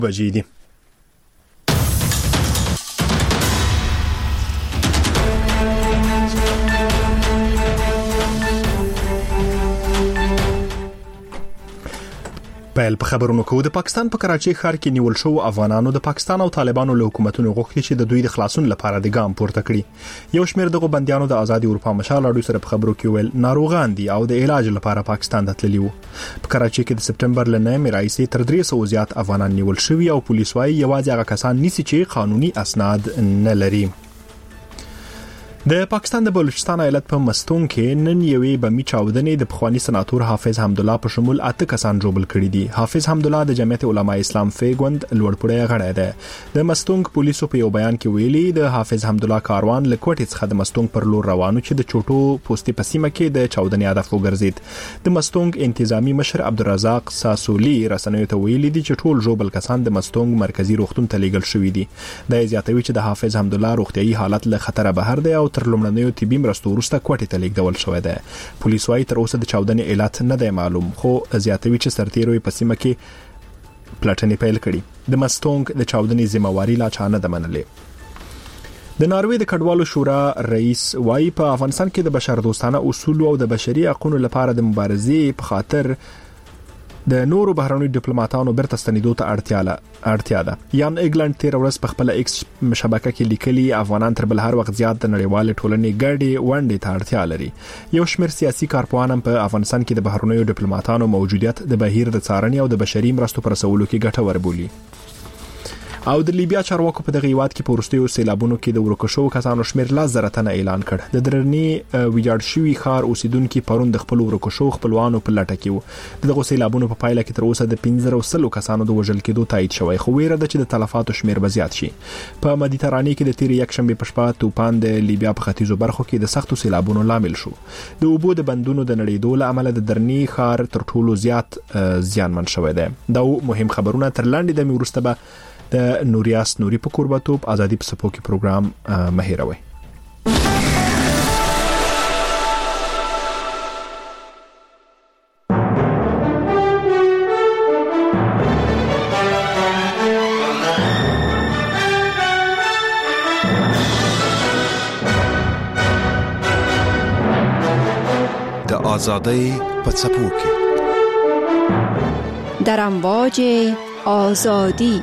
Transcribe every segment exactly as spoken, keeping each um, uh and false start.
بجې دي. پیل په خبرونو کې د پاکستان په کراچۍ ښار کې نیول شو افغانانو د پاکستان او طالبانو له حکومتونو غوښتي چې د دوی د خلاصون لپاره د ګام پورته کړي. یو شمېر دغه بنديانو د آزادي اروپا مشال اړو سره په خبرو کې ویل ناروغان دي او د علاج لپاره پاکستان ته تللي وو. په کراچۍ کې د سپټمبر لنه راځي تر درې سوه زیات افغانان نیول شوي او پولیس وايي یوازې هغه کسان نیسي چې قانوني اسناد نه لري. د پاکستان د بلوچستان ایالت په مستون کې نن یوې بمي چاودنې د پخوانی سناتور حافظ حمدالله په شمول اته کسان جوړل کړي دي. حافظ حمدالله د جمعیت علماء اسلام فیګوند لوړپوړی غړی دی. د مستون پولیسو په یو بیان کې ویلي د حافظ حمدالله کاروان له کوټې څخه د مستون پر لور روانو چې د چوټو پوستې په سیمه کې د چاودنې هدف وګرځید. د مستون انتظامی مشر عبدالرزاق ساسولی رسنیو ته ویلي دي چې ټول جوړل کسان د مستون مرکزی روغتون ته لیږل شوي دي. د زیاتوي چې د حافظ حمدالله روغتيایي حالت له خطر بهر دی او تر لومړنیو طبي مرستو وروسته کوټې ته لیږدول شوی دی. پولیس وايي تر اوسه د چاودنې علت نه دی معلوم، خو زیاتوي چې سرتیرو په سیمه کې پلټنې پیل کړي. د مستونګ د چاودنې ذمہواری لا چا نه ده منلې. د ناروې د کډوالو شورا رئیس وايي په افغانستان کې د بشردوستانه اصول او د بشري حقوقو لپاره د مبارزې په خاطر د نورو بهرنیو ډیپلوماټانو برته ستنیدو ته اړتیا ده. یان ایګلند تیر ورځ په خپل ایکس شبکه کې لیکلي افغانان تر بل هر وخت زیات د نړیوال ټولنې ګډي ونډې ته اړتیا لري. یو شمېر سیاسي کارپوهان په افغانستان کې د بهرنیو ډیپلوماټانو موجودیت د بهیر د څارنې او د بشري مرستو پر رسولو کې ګټور بولي. او د لیبیا چارواکو په دغه هیواد کې په وروستیو سیلابونو کې د ورکشو کسانو شمېر لا زره تنه اعلان کړ. د درنی ویجاړ شوی ښار اوسیدونکو پرون د خپل ورکشو خپلوانو په لټه کې وو. دغه سیلابونو په پایله کې تر اوسه د پنځه سوه سلو کسانو د وژل کېدو تایید شوی، خو ویره ده چې د تلفاتو شمېر به زیات شي. په مدیترانې کې د تیر یک شنبه په شپه طوفان د لیبیا په ختیځو برخو کې د سختو سیلابونو لامل شو. د اوبو د بندونو د نړیدو له امله د درنی ښار تر ټولو زیات زیانمن شوی دی. دا مهم خبرونه تر لاندې د وروسته به د نوریاس نوري په قربتوب ازادي په سپو کې پروګرام مهیروي. د ازادۍ په سپو کې در امواج آزادی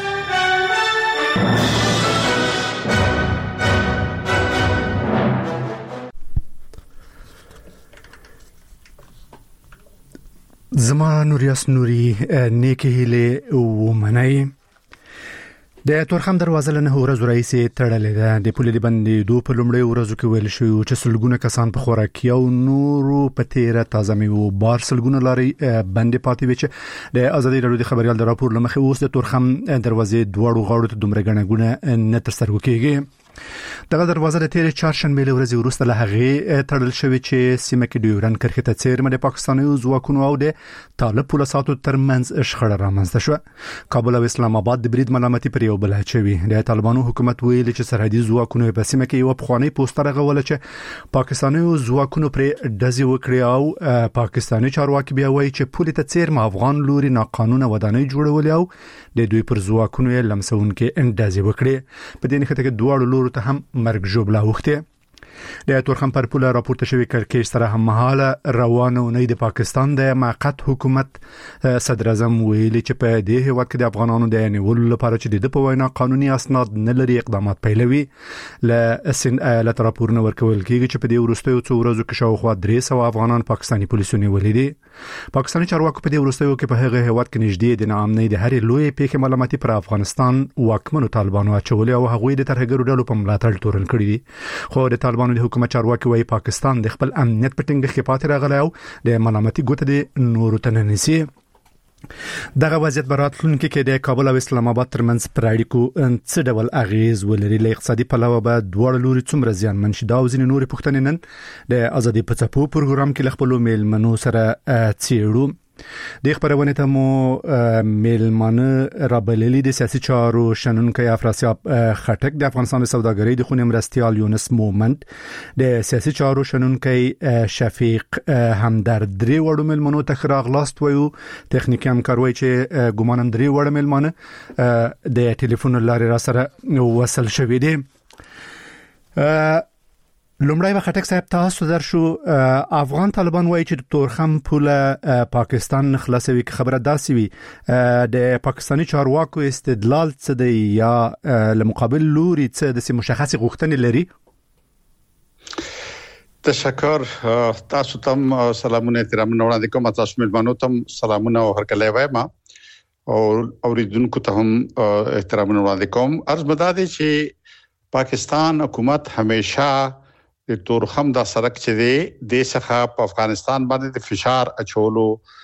زما نوریاس نوري نیکی هیله ومنای. د تورخم دروازه له نه ورځ راځي تړلې ده. د پولیس باندې دوه په لومړی ورځو کې ویل شو چې سلګونه کسان په خوراکي او نورو په تیره تازه میوه بار سلګونه لاري باندې پاتې وي چې د ازادي راډیو د خبريال د راپور لمخې اوس د تورخم دروازې دواړو غاړو ته دومره غنګونه نه تر سترګو کېږي. دغه دروازه د تیر چهارشنبه له ورځې وروسته له هغه تړل شوې چې سیمه کې ډیورن کرښې ته څیرمه د پاکستاني ځواکونو او د طالب پولیسو ترمنځ شخړه رامنځته شوه. کابل او اسلام آباد د برید ملامتي پر یو بل اچوي. د طالبانو حکومت ویلي چې سرحدي ځواکونو په سیمه کې یو پخوانی پوسټر غوول چې پاکستاني ځواکونو پر دزي وکړي او پاکستاني چارواکي بیا وایي چې پولیس ته څیرمه افغان لوري ناقانونه ودانۍ جوړول او د دوی پر ځواکونو یې لمسونکي اندازې وکړي. په دې نخته کې دواړو لورو ته هم مرګ جوړلا وخته. د تورخم پر پوله راپورته شوی کړکېچ سره هم مهاله روانه نه د پاکستان د موقت حکومت صدر اعظم ویلي چې په دې هیواد کې د افغانانو د نیولو لپاره چې د په وینا قانوني اسناد نه لري اقدامات پیلوي. ل سن ایالت راپورونه ورکول کیږي چې په دې وروستیو څو ورځو کې شاوخوا درې سوه افغانان پاکستاني پولیسو نیولي. پاکستاني چارواکو په دې وروستیو کې په هغه هیواد کې نږدې د ناامنۍ د هرې لوی پیښې ملامتي پر افغانستان واکمنو طالبانو اچولې او هغوی د ترهګرو ډلو په ملاتړ تورن کړی دي. خو د طالبانو د حکومت چارواکي وايي پاکستان د خپل امنیت په ټینګه کې پاتې راغلی او د ملامتي ګوته د نورو ته نه نیسي. دغه وضعیت براتلونکو کې د کابل او اسلام آباد ترمنځ پر اړیکو څه ډول اغیز ولري. له اقتصادي پلوه به دواړه لوري څومره زیانمن شي دا او ځینې نورې پوښتنې نن د ازادي په څپو پروګرام کې خپل میلمنو سره څېړو. د خبرونه ته مو میلمانه رابللی د سیاسي چارو شنونکي افراسیاب خټک د افغانستان د سوداګرۍ د خونې مرستيال یونس مومند د سیاسي چارو شنونکي شفیق همدرد درې وړو میلمنو ته خراغ لاست ویو تخنیکی همکاروي چې ګومانم درې وړو میلمانه د ټلیفون لارې را سره وصل شوې دي. لومړی به خټک صاحب تاسو درشو افغان طالبان وایي چې د تورخم پوله پاکستان خلاصوي که خبره داسي وي د پاکستاني چارواکو استدلال څه دی یا لمقابل لوري څه د مشخصي غوښتنې لري؟ تشکر تاسو تم سلامونه احترامونه وړاندې کوم تاسو ملمنو تم سلامونه او هرکلی وایم او اوریدونکو ته هم احترامونه وړاندې کوم. عرض بداده چې پاکستان حکومت همیشه د تورخم دا سرک چې دی د څخه په افغانستان باندې د فشار اچولو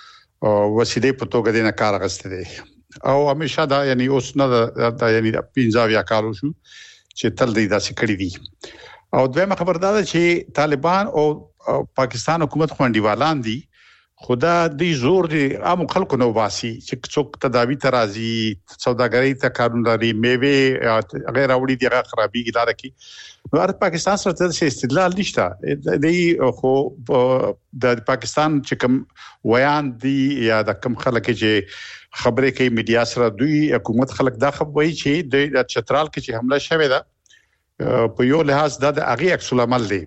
وسیله په توګه د نه کار غسته دي او همیشه دا یعنی اوس نه دا یعنی پنځه یا کالو شو چې تل دی دا سکړی دي. او دویمه خبر دا ده چې طالبان او پاکستان حکومت خوندیوالان دي خدا دی زور دی عام خلکو نو باسي چې څوک تداوی ترازی سوداګری ته کارونداري میوه غیر اوړي دی خرابي اداره کی نو پاکستان سره څه استدلال نشته دی خو د پاکستان چې کوم ویان دی یا د کوم خلک چې خبرې کوي میډیا سره دوی حکومت خلک دا خبري چې د چترال کې چې حمله شوه ده په یو لحاظ دا د اغي عکس العمل دی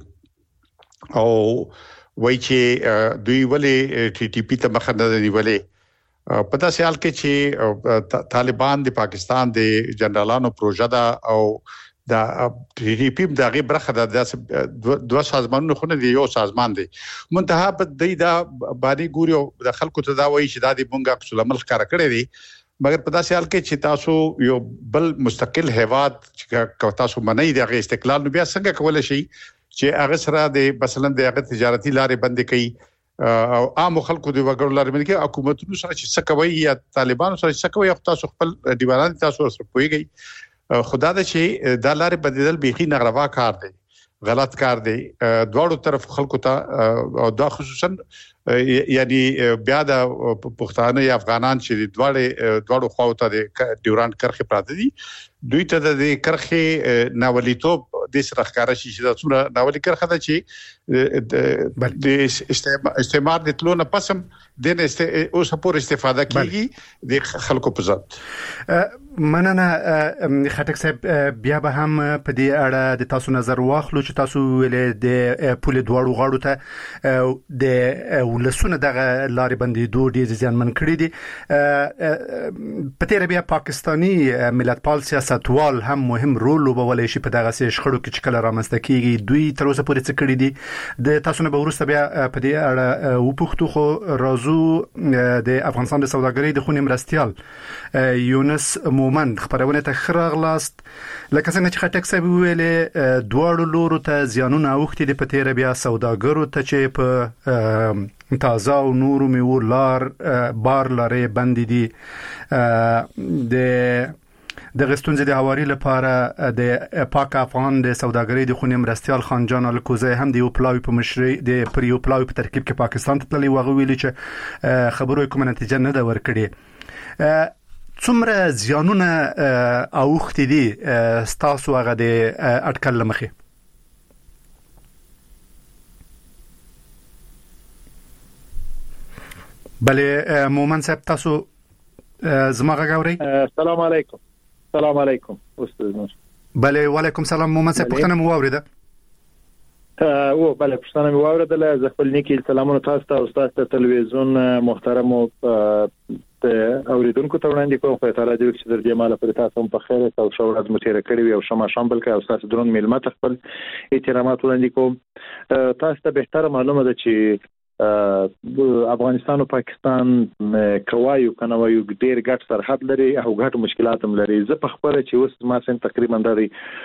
او وای چې دوی ولې ټي ټي پی ته مخ نه دی ولې په داسې حال کې چې طالبان د پاکستان د جنرالانو پروژه دا او دا ټي ټي پی د هغه برخه د دوه سازمانونو خو نه دی یو سازمان دی منتها په دې دا باندې ګوري د خلکو ته دا وایي چې دا د بونګه عکس العمل ښکار کړی دی مګر په داسې حال کې چې تاسو یو بل مستقل هیواد چې تاسو منئ د استقلال نو بیا څنګه کولای شي چې هغه سره د مثلا د هغه تجارتي لارې بند کړي او عام خلکو د وګړو لارې بند کړي حکومتونو سره چې څه کوي یا طالبانو سره څه کوي تاسو خپل دیوالان تاسو سره پويږي خدا د شي د لارې بدیدل بيخي نغروا کار دی غلط کار دی دواړو طرف خلکو ته او دا خصوصا یعنی بیا د پښتانه یا افغانان چې دواړه دواړو خواو ته د ډیورانډ کرخه پراته دي دوی ته د کرخه ناولیتوب د سره ښکارا شي چې دا څومره ناولي کرخه ده چې د استعمار د تلو نه پسم د اوس پور استفاده کیږي د خلکو په ځات. مننه خټک صاحب بیا به هم په دې اړه د تاسو نظر واخلو چې تاسو ولې د پوله دواړو غاړو ته د ولسونه دغه لارې باندې دوه ډیر ځانمن کړی دي. په تیر بیا پاکستانی ملتپال سیاستوال هم مهم رول لوبولای شي په دغه شخړو کې چې کله رامنځته کیږي دوی تر اوسه پورې څه کړی دي د تاسو نه به ورسته بیا په دې اړه وپوښتو خو راځو د افغانستان د سوداګرۍ د خونې مرستيال یونس مومند خبرونه ته خراغلاست لکه څنګه چې خټک صاحب ویلې دواړو لورو ته زیانونه اوختي د پتیره بیا سوداګرو ته چې په تازه او نورو میو لار بار لارې بندې دي د د غستونځ د هواري لپاره د پاک افغان د سوداګرۍ د خونې مرستيال خانجان الکوزی هم د یو پلاوی په مشري د پریو پلاوی په ترکیب کې پاکستان ته تللی وغه ویلي چې خبرو کوم نتیجه نه دا ورکړي څومره زیانونه اوختي دي ستاسو هغه د اټکل لمخې؟ بله مومن صاحب تاسو زما غاوري؟ السلام علیکم. السلام علیکم استاد نور. بله وعلیکم سلام مومن صاحب پښتنه مو اوریده؟ او بله پښتنه مو اوریده زه خپل نیکی سلامونه تاسو ته استاد ته تلویزیون محترم او اوریدونکو ته وړاندې کوم خو تعالی دې چې در دې مال پر تاسو هم په خیر او شو ورځ مو تیر کړی او شمه شامل کړئ او تاسو درون میلمه ته خپل احترامات وړاندې کوم. تاسو ته به معلومه ده چې افغانستان او پاکستان کوایو کنه وایو ډیر ګټ سرحد لري او ګټ مشکلات هم لري. زه په خبره چې اوس ما سم تقریبا د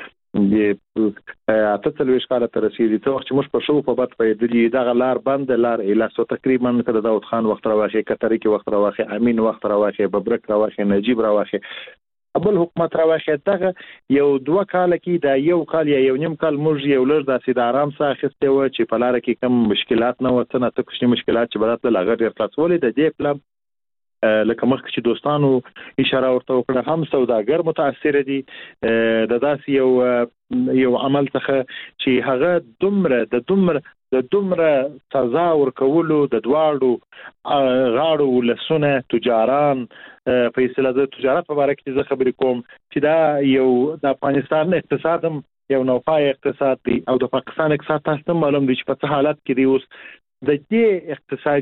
اته څلويش کاله تر رسیدي ته وخت چې موږ په شو په بات پیدلې د غلار بند لار الاسو تقریبا کده داود خان وخت راوخی کتري کې وخت راوخی امین وخت راوخی ببرک راوخی نجیب راوخی بل حکومت راوخی دغه یو دوه کال کې دا یو کال یا یو نیم کال موږ یو لږ داسې د آرام ساه اخیستی و چې په لاره کې کم مشکلات نه و څه نه څه کوچني مشکلات چې به راتلل هغه ډېر خلاصولې د دې پلان لکه مخکې چې دوستانو اشاره ورته وکړه هم سوداګر متاثر دي د داسې یو یو عمل څخه چې هغه دومره د دومره د دومره سزا ورکولو د دواړو غاړو ولسونه تجاران په اصطلاح د تجارت په اړه کې زه خبرې کوم چې دا یو د افغانستان اقتصاد هم یو نوپای اقتصاد دی او د پاکستان اقتصاد تاسو ته معلوم دي چې په څه حالت کې دی اوس د دې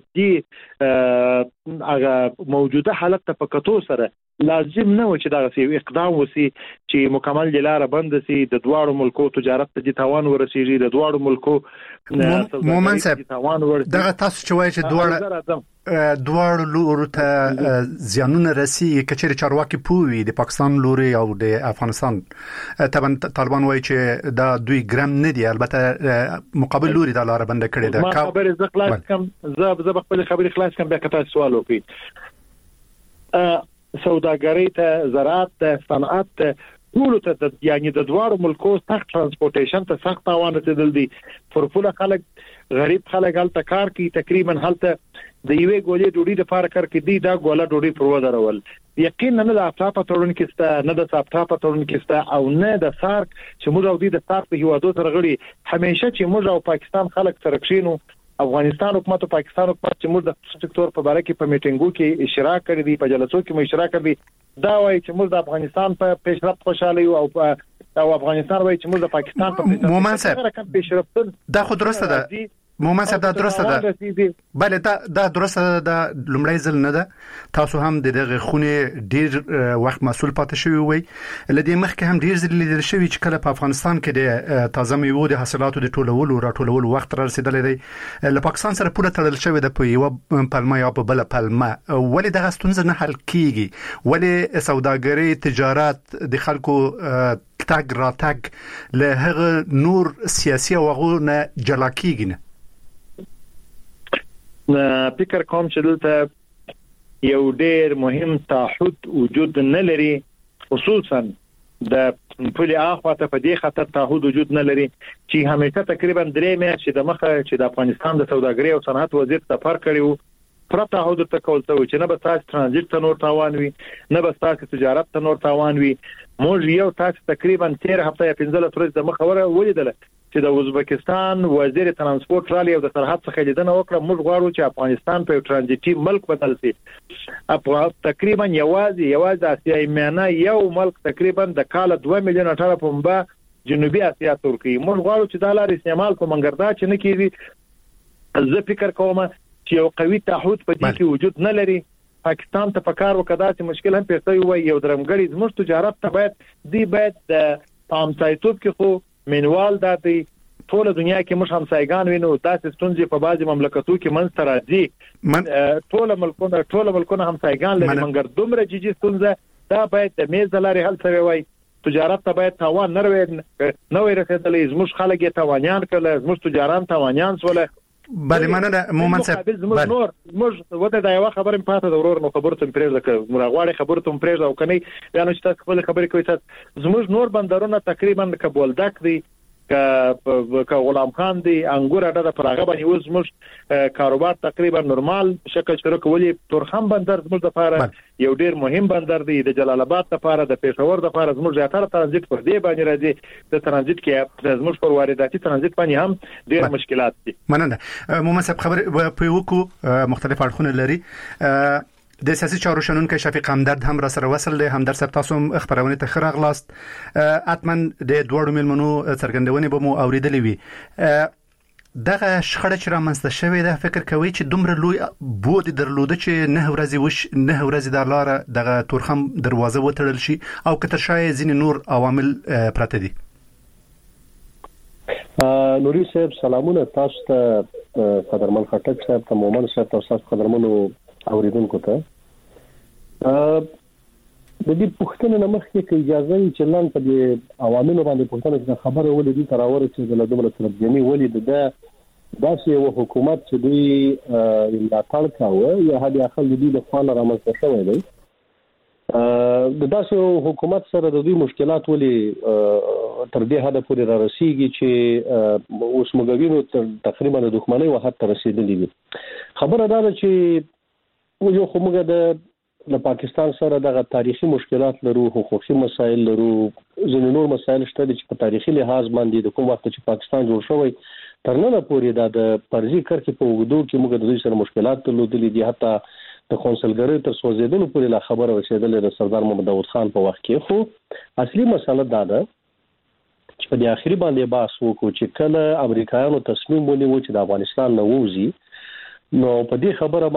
اقتصادي هغه موجوده حالت ته په کتو سره لازم نه و چې دا یو اقدام وسی چې مکمل لاره بند سي د دواړو ملکو تجارت ته تاوان ورسیږي د دواړو ملکو مومن صاحب دغه تاسو چې وایي چې دواړه دواړو لورو ته زیانونه رسي کچېر چارواکي پوي د پاکستان لوري او د افغانستان طبعا طالبان وایي چې دا دوی ګرام نه دي البته مقابل لوري دا لاره بند کړي ده ما خبرې زه خلاص کوم زه زه خپل خبرې خلاص کوم بیا کته سوال وکړي سوداګرۍ ته زراعت ته صنعت ته ټول ته یعنی د دوارو ملکو سخت ترانسپورټیشن ته سخت تاوان رسیدل دي فرفوله خلک غریب خلک هلته کار کوي تقریبا هلته د یوې ګولې ډوډۍ د پاره کار کوي دا ګوله ډوډۍ پر ودرول یقینا نه د افتا پټورن کېسته نه د سافتا پټورن کېسته او نه د سارک چې موږ او د سارک په هیوادو سره غړي همیشه چې موږ او پاکستان خلک سره کښینو افغانستان حکومت او پاکستان حکومت چې موږ د سکتور په اړه کې په میټینګو کې اشراک کړی دی په جلسو کې مو اشراک کړی دا وایي چې موږ د افغانستان په پیشرفت خوشاله یو او او افغانستان وایي چې موږ د پاکستان په مومن صاحب پیشرفت دا خو درسته ده مومن صاحب دا درسته ده بله دا دا درسته ده لومړی ځل نه ده تاسو هم دغه خونه ډیر وخت مسؤل پاتې شوی وي لدې مخکې هم ډیر ځل لیدل شوی چې کله په افغانستان کې د تازه میوو د حاصلاتو د ټولولو او راټولولو وخت را رسیدلی دی له پاکستان سره پوره تړل شوی د په یو پلمه یا په بل پلمه ولې دغه ستونزه نه حل کیږي ولې سوداګري تجارت د خلکو تاګ را تاګ له هغه نور سیاسي او غو نه جلا کیږي نه فکر کوم چې دلته یو ډېر مهم تعهد وجود نه لري خصوصا د پولي اخواته په دې خاطر تعهد وجود نه لري چې همیشه تقریبا درې میاشتې د مخه چې د افغانستان د سوداګرۍ او صنعت وزیر سفر کړیو پرته تعهد ته کول څه چې نه به تاسو ترانزیت ته نور تاوان وي نه به تاسو تجارت ته نور تاوان وي موږ یو تاسو تقریبا تیر هفته یا پنځه ورځې د مخه وره ولیدل چې د ازبکستان وزیر ترانسپورت رالی او د سرحد څخه لیدنه وکړه موږ غواړو چې افغانستان په ترانزیتي ملک بدل شي تقریبا یوازې یوازې اسیای میانه یو ملک تقریبا د کال دوه میلیون ډالر پنبه جنوبي اسیا ترکی موږ غواړو چې د لارې استعمال په منګردا چې نه کیږي زه فکر کوم چې یو قوي تعهد په دې کې وجود نه لري پاکستان ته پکار وکړه چې مشکل هم پیښوي وي یو درمګړي زموږ تجارت ته باید دی باید د پامسایتوب کې خو منوال داتي ټول دنیا کې موږ همسایګان وینو داسې ستونزې په بعضي مملکتو کې منځ ته راځي ټول ملکونه ټول ملکونه همسایګان لري مګر دومره جدي ستونزه دا باید د میز لارې حل شوی وي تجارت ته باید تاوان نه وي نو رسېدلې زموږ خلک یې تاوانیان کړل زموږ تجاران تاوانیان سول بله مننه مومن صاحب بله نور موږ وته دا یو خبره پاتې د ورور نو خبرته پرېږده که مراغواړي خبرته پرېږده او کني یا نو چې تاسو خپل خبرې کوي تاسو زموږ نور بندرونه تقریبا کبولدک دي که غلام خان دی انګور اډه پر هغه باندې اوس موږ کاروبار تقریبا نورمال شکل شروع کولی تورخم بندر زموږ لپاره یو ډیر مهم بندر دی د جلال آباد لپاره د پېښور لپاره زموږ زیاتره ترانزیت پر دی باندې راځي د ترانزیت کې زموږ پر وارداتي ترانزیت باندې هم ډیر مشکلات دي مننه مومن صاحب خبر په وکړو مختلف اړخونه لري د سیاسي چارو شنونکو شفیق همدرد هم را سره وصل دی همدرد صاحب تاسو خبرونه ته خرغ لاست اتمن د دوړو ملمنو څرګندونه به مو اوریدلې وي دغه شخړه چې را منځته شوې ده فکر کوي چې دومره لوی بود درلوده چې نه ورځي وش نه ورځي د لار دغه تورخم دروازه وتړل شي او کتر شای ځین نور عوامل پراته دي نوري صاحب سلامونه تاسو ته قدرمن خټک صاحب ته مومن صاحب تاسو قدرمنو اوریدونکو ته د دې پښتنه نمخ کې اجازه یې چې لاندې په دې عواملو باندې پښتنه چې خبره ولې دي تراور چې د لدمره ترجمه ولې د داسې یو حکومت چې دوی لا تړ کاوه یا هدي اخل دې د خپل رامنځته شوی دی د داسې حکومت سره د دوی مشکلات ولې تر دې حد پورې را رسیږي چې اوس موږ تقریبا د دښمنۍ وخت ته رسیدلی دي. خبره دا ده چې یو خو موږ د د پاکستان سره دغه تاریخي مشکلات لرو، حقوقي مسایل لرو، ځینې نور مسایل شته چې په تاریخي لحاظ باندې د کوم وخت چې پاکستان جوړ شوی تر نن پورې د فرضي کرښې په وګړو کې موږ د دوی سره مشکلات درلودلي دي. حتی د کونسلګری تر سوځیدلو پورې لا خبره رسیدلې د سردار محمد داود خان په وخت کې. خو اصلي مسله دا ده چې په دې اخري باندې بحث وکړو چې کله امریکایانو تصمیم ونیو چې د افغانستان نه ووځي، نو په دې خبره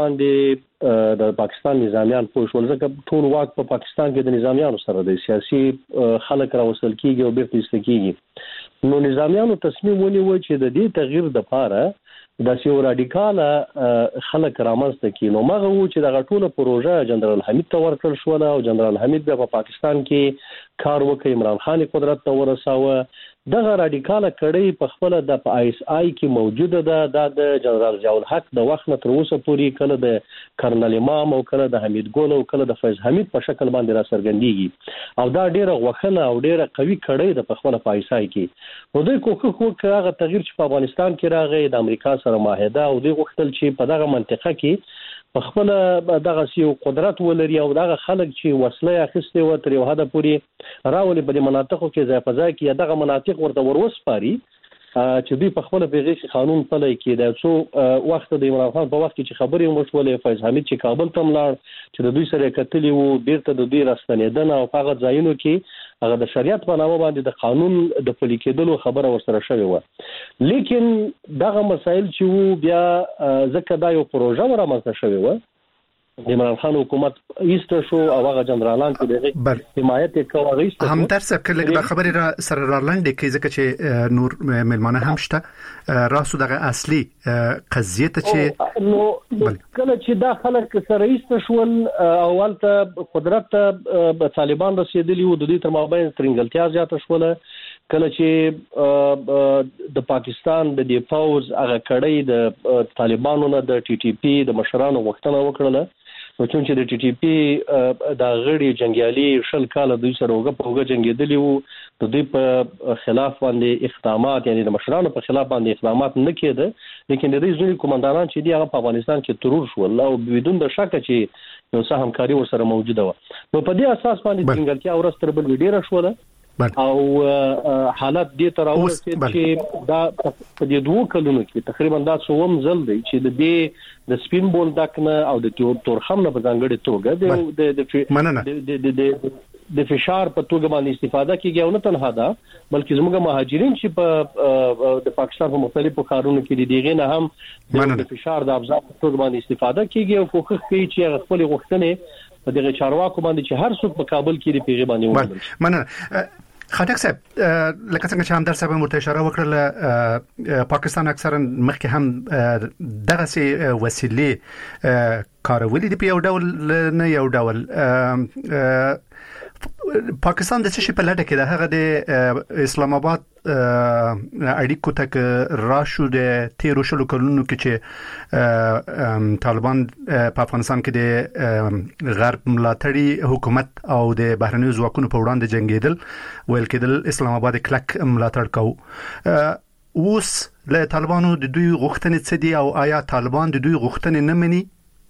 باندې د پاکستان نظامیان پوه شول، ځکه ټول واک په پاکستان کې د نظامیانو سره د سیاسي خلک راوصل کیږي او بیرته ایستل کیږي. نو نظامیانو تصمیم ونیو چې د دې تغییر لپاره د سیو رادیکاله خلک رامنځته کړي. نو مغه وو چې دغه ټوله پروژه جنرال حمید ته ورکړل شو او جنرال حمید بیا په پاکستان کې کار وکړي، عمران خان قدرت ته ورساوه. دغه رادیکاله کړي په خپل د آی اس آی کې موجوده ده د جنرال ضیاء الحق د وخت نه تر اوسه پورې کله د کرنل امام او کله د حمید ګل او کله د فیض حمید په شکل باندې را څرګندېږي او دا ډیره غوښنه او ډیره قوي کړي د په خپل آی اس آی کې. نو دوی کوښښ وکړ هغه تغییر چې په افغانستان کې راغی د امریکا سره معاهده او دوی غوښتل چې په دغه منطقه کې په خپل دغه سیو قدرت ولري او دغه خلک چې وسله اخیستي و تر یو حد پورې راولي په مناطقو کې ځای په ځای کې دغه مناطق ورته وروسپاري چې دوی په خپل پیغام قانون پلي کې د څو وخت د عمران خان په وخت کې خبرې وشولې، فیض حمید چې کابل ته ملاړ چې د دوی سره کتلې وو، بیرته د دوی راستنیدنه او هغه ځایونو کې هغه د شریعت په نامه باندې د قانون د پلي کېدلو خبره ورسره شوې و. لیکن دغه مسایل چې وو بیا ځکه دا یو پروژه ورامنځته شوې و، د عمران خان حکومت ایسته شو او هغه جنرالان چې دغه حمایت کوي غیسته هم ترڅ کله د خبرې را سره رالاندې کې ځکه چې نور ملمانه هم شته راسو دغه اصلي قضیه ته چې نو کله چې دا خلک سره ایسته شول اولته قدرت ته طالبان رسیدلی وو، د دې تر مابین ترنګلتیا زیاته شوله. کله چې د پاکستان د دیفاوز هغه کړي د طالبانو نه د ټي ټي پی د مشرانو وختونه وکړله، نو چې د ټي ټي پی د غړي جنگیالي شل کال دوی سره وګ په وګ جنگیدلی وو، د دوی په خلاف باندې اقدامات یعنی د مشرانو په خلاف باندې اقدامات نه کېده، لیکن د دې ځینې کومندانان چې دی هغه په افغانستان کې ترور شول او بدون د شک چې یو څه همکاري ورسره موجوده و. نو په دې اساس باندې څنګهلتیا ورستر بل ډیره شوله او حالت دې تر اوسه چې دا په دې دوه کلونو کې تقریبا دا څوم ځل دی چې د دې د سپین بولډک نه او د تورخم نه په ځانګړي توګه د د د د فشار په توګه باندې استفاده کیږي او نه تنها دا بلکې زموږ مهاجرین چې په د پاکستان په مختلفو ښارونو کې دي دغه نه هم د فشار د ابزار په توګه باندې استفاده کیږي او کوښښ کوي چې خپل غوښتنې په دغه چارواکو باندې چې هر څوک په کابل کې دی پیغام باندې ومنل. مننه خټک صاحب، لکه څنګه چې هم در صاحب مرته اشاره وکړه پاکستان اکثرا مخکې هم دغه سي وسیلې کارولې دی په یو ډول نه یو ډول. پاکستان د څه شي په لټه کې ده؟ هغه د اسلام آباد اړیکو ته راشو د تیرو شلو کلونو کې چې طالبان په افغانستان کې د غرب ملاتړي حکومت او د بهرنیو ځواکونو په وړاندې جنگیدل ویل کېدل اسلام آباد کلک ملاتړ کوي. اوس له طالبانو د دوی غوښتنې څه دي او آیا طالبان د دوی غوښتنې نه مني؟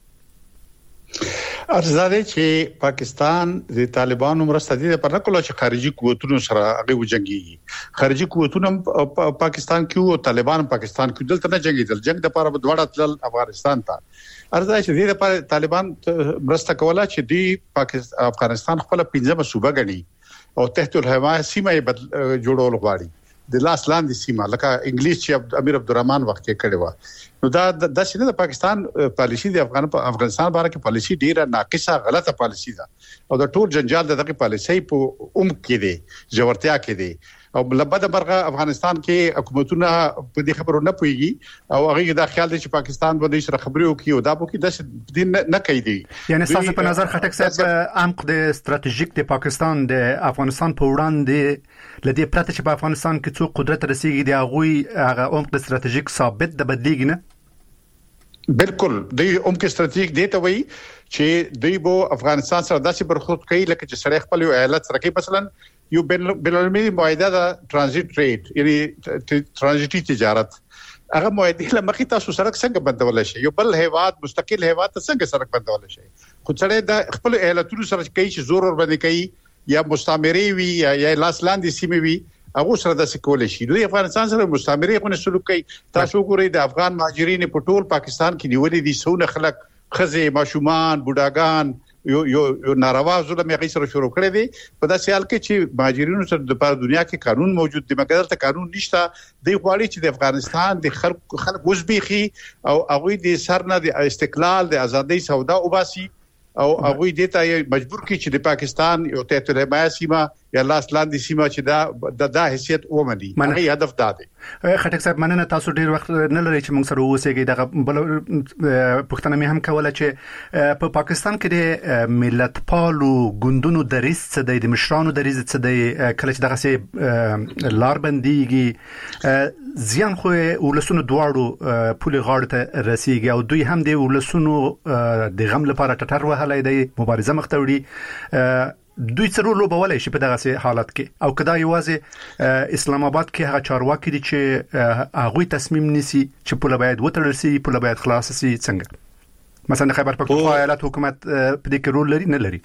ارزاده چې پاکستان د طالبانو مرسته دي پر نکول چې خارجي قوتونو سره هغه وجنګي، خارجي قوتونو پاکستان کې او طالبان پاکستان کې دلته نه جنگیدل، جنگ د لپاره بدوړه تل افغانستان ته. ارزاده چې د لپاره طالبان مرسته کوله چې دی افغانستان خپل پنځمه صوبه غني او تحت الحمایه سیمه جوړول غواړي، د لاس لاندې سیمه لکه انګلیس چې امیر عبدالرحمن وخت کې کړی و. نو دا د شنه د پاکستان پالیسی د افغان په افغانستان باره کې پالیسی ډیره ناقصه غلطه پالیسی ده او د ټول جنجال دغه پالیسی په اوم کې دی، جوړتیا کې دی او لبد برغه افغانستان کې حکومتونه په دې خبرو نه پويږي او هغه دا خیال دی چې پاکستان به د سره خبرو کوي او دا به کې د دین نه کوي دي. یعنی تاسو په نظر خټک صاحب عمق د استراتیژیک د پاکستان د افغانستان په وړاندې لدی پرته چې په افغانستان کې څو قدرت رسیدي دی هغه هغه عمق د استراتیژیک ثابت د بدلیږي نه؟ بالکل د اوم کې ستراتیژیک دی ته وایي چې دوی به افغانستان سره داسې برخورد کوي لکه چې سړی خپل ایالت سره کې مثلا یو بینالمللي معاهده د ترانزیت ټریډ یعنی ترانزیتي تجارت هغه معاهده لمخې تاسو سره څنګه بندول شي یو بل هیواد مستقل هیواد څنګه سره بندول شي خو سړی د خپل ایالتونو سره کوي چې زور ور باندې کوي یا مستعمري وي یا لاس لاندې سیمه وي هغه سره د سکول شي دوی افغانستان سره مستعمري غو سلوک کوي تاسو ګورئ د افغان مهاجرین په ټول پاکستان کې نیولې دي سونه خلک خزه ماشومان بوډاګان یو یو ناروا ظلم یې غیر شروع کړی دی په داسې حال کې چې مهاجرینو سره د په دنیا کې قانون موجود دی مګر ته قانون نشته دی غواړي چې د افغانستان د خلک خلک وزبيخي او هغه د سرنه د استقلال د ازادي سودا او باسي او هغه دې ته مجبور کی چې د پاکستان یو ته ته ما سیمه یا لاس لاندې سیمه چې دا د دا حیثیت ومني هغه هدف دا دی خټک صاحب مننه تاسو ډیر وخت نه لري چې موږ سره اوسېږئ دغه بل پښتنه مې هم کوله چې په پاکستان کې د ملت پالو ګوندونو د ریس څخه د مشرانو د ریس څخه د کله چې دغه سي لار بنديږي زیان خو ولسونو دواړو پولي غاړه ته رسیږي او دوی هم د ولسونو د غم لپاره ټټر وهلای دی مبارزه مختوړي دوی سره لوبولای شي په دغه حالت کې او کدا یوازې اسلام آباد کې هغه چارواکي دي چې هغه تصمیم نیسي چې پوله باید وتړل شي پوله باید خلاص شي څنګه مثلا خیبر پختونخوا ایالت حکومت په دې کې رول لري نه لري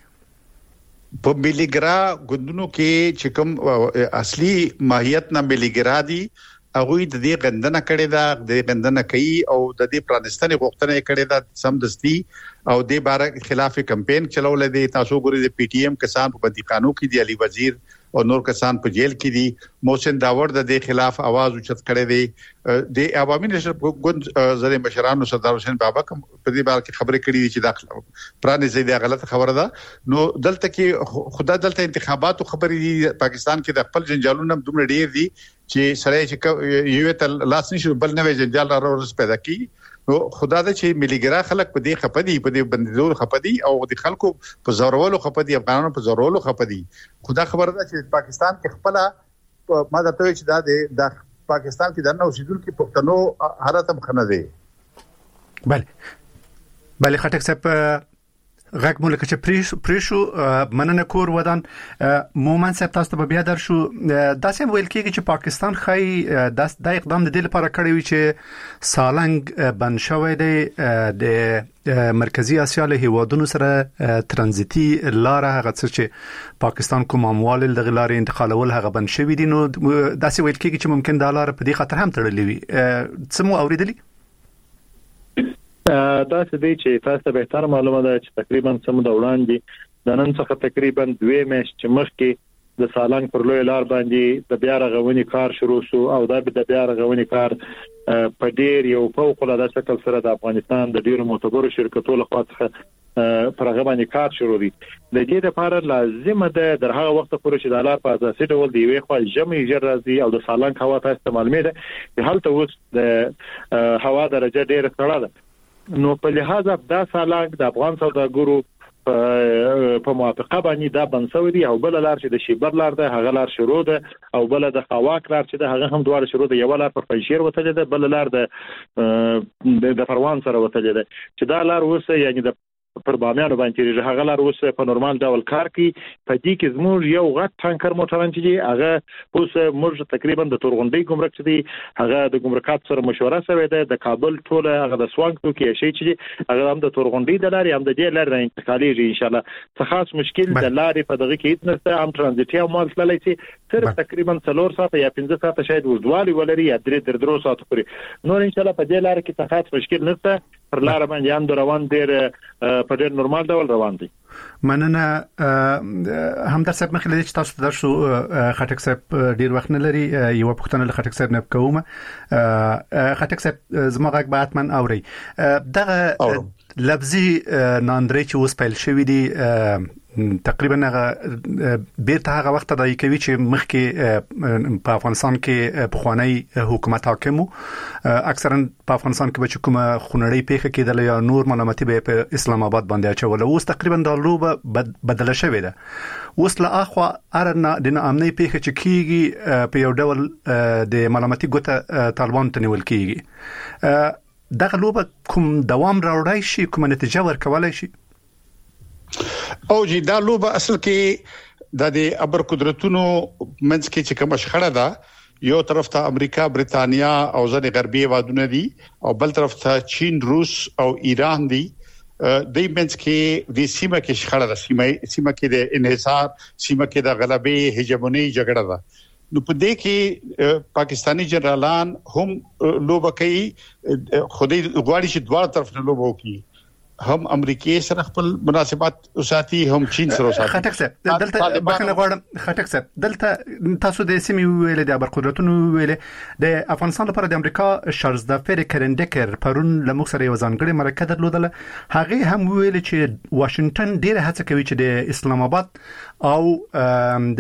په مليګرا ګوندونو کې چې کوم اصلي ماهیت نه مليګرا دي هغه د دې غندنه کړې ده د غندنه کوي او د دې پرانستنې غوښتنه کړې ده سمدستي او د بار خلاف کمپاین چلول دي تاسو ګورئ د پی ټی ایم کسان په بندیخانو کې دي علي وزیر او نور کسان په جیل کې دي محسن داور د دې خلاف आवाज اوچت کړي دي د عوامي نشر ګوند زره مشرانو سردار حسین بابا کوم په دې باره کې خبرې کړې دي چې داخله پرانه زیاده غلطه خبره ده نو دلته کې خدا دلته انتخاباتو خبرې دي پاکستان کې د خپل جنجالونو دومره ډیر دي چې سره چې یو ته لاس نشي بل نوې جنجال راوړل پیدا کی نو خدا د چې مليګرا خلک په دې خپدي په دې بندیدو خپدي او د خلکو په زورولو خپدي افغانانو په زورولو خپدي خدا خبره ده چې پاکستان کې خپل ماده ته چې دا د پاکستان کې د نو سیدل کې پښتنو حالت مخنه دي بله بله خټک صاحب غږ مو لکه چې پریشو پریشو مننه کور ودان مومن صاحب تاسو ته بیا در شو داسې ویل کېږي چې پاکستان خای داس د اقدام د دې لپاره کړی وي چې سالنګ بن شوی دی د مرکزی اسیا له هیوادونو سره ترانزیتي لار هغه چې پاکستان کوم اموال د غلارې انتقالول هغه بن شوی دي نو داسې ویل کېږي چې ممکن دا لار په دې خاطر هم تړلې وي سمو اوریدلی دا څه دی چې تاسو به تر معلومه ده چې تقریبا سم د وړاندې د نن څخه تقریبا دوه میاشتې مخکې د سالنګ پر لوی لار باندې د بیا رغونې کار شروع شو او دا د بیا رغونې کار په ډیر یو فوق العاده شکل سره د افغانستان د ډیرو معتبرو شرکتونو لخوا څخه پر هغه باندې کار شروع دي د دې لپاره لازم ده در هغه وخت پورې چې د لار په اساسي ډول دی وي خو جمعي جر راځي او د سالنګ هوا ته استعمال مې ده چې هلته اوس د هوا درجه ډیره سړه ده نو په لحاظ د سالنګ د افغان سوداګرو په موافقه باندې دا بنسوي دي او بل لار چې د شیبر لار ده هغه لار شروع ده او بل د خواک لار چې ده هغه هم دواړه شروع ده یو لار پر پنځیر وتل ده بل لار د د پروان سره وتل ده چې دا لار وسه یعنی د پر بامیانو باندې هغه لار وسه په نورمال ډول کار کوي په دې کې زموږ یو غټ ټانکر موټران چې هغه اوس موږ تقریبا د تورغونډي ګمرک چې دی هغه د ګمرکات سره مشوره شوې ده د کابل ټول هغه د سوانګ تو کې شي چې هغه هم د تورغونډي د لارې هم د دې لارې انتقالي ان شاء الله څه خاص مشکل د لارې په دغه کې هیڅ نشته هم ترانزیتي او مال تللی چې صرف تقریبا څلور ساعت یا پنځه ساعت شاید وړاندې ولري یا درې در درو ساعت پورې نور ان شاء الله په دې لارې کې څه خاص مشکل نشته پر لار باندې هم روان ډیر په ډیر نورمال ډول روان دي مننه هم در صاحب مخله چې تاسو درشو خټک صاحب ډیر وخت نه لري یو پښتنه له خټک صاحب نه کوم خټک صاحب زما غږ به اتمن اوري دغه لفظي ناندري چې اوس پیل شوی دی تقریبا هغه بیرته هغه وخت د کوي چې مخکې په افغانستان کې پخوانی حکومت حاکمو اکثرا په افغانستان کې به کومه خونړی پیښه کېدل یا نور ملامتي به په اسلام آباد باندې اچول اوس تقریبا د لوبه بدله شوې ده اوس له اخوا ارنه د امني پیښه چې کیږي په یو ډول د ملامتي ګوته طالبان ته نیول کیږي دغه لوبه کوم دوام راوړای شي، کوم نتیجه ورکولای شي؟ او جی دا لوبه اصل کې د ابر قدرتونو منځ کې چې کوم شخړه ده، یو طرف ته امریکا، برتانیا او ځینې غربي هیوادونه دي، او بل طرف ته چین، روس او ایران دي. د منځ کې د سیمه کې شخړه ده، سیمه سیمه کې د انحصار، سیمه کې د غلبې هجمونی جګړه ده. نو په دې کې پاکستانی جنرالان هم لوبه کوي، خودي غواړي چې دواړه طرف نه لوبه وکړي، هم امریکای سره خپل مناسبات وساتي، هم چین سره وساتي. خټک صاحب دلته بخنه غواړم، خټک صاحب دلته تاسو د سیمې ویل د ابر قدرتونو ویل د افغانستان لپاره د امریکا شارزدافر کرندکر پرون لمخ سره یو ځانګړي مرکه درلودله. هغه هم ویل چې واشنگټن ډیره هڅه کوي چې د اسلام آباد او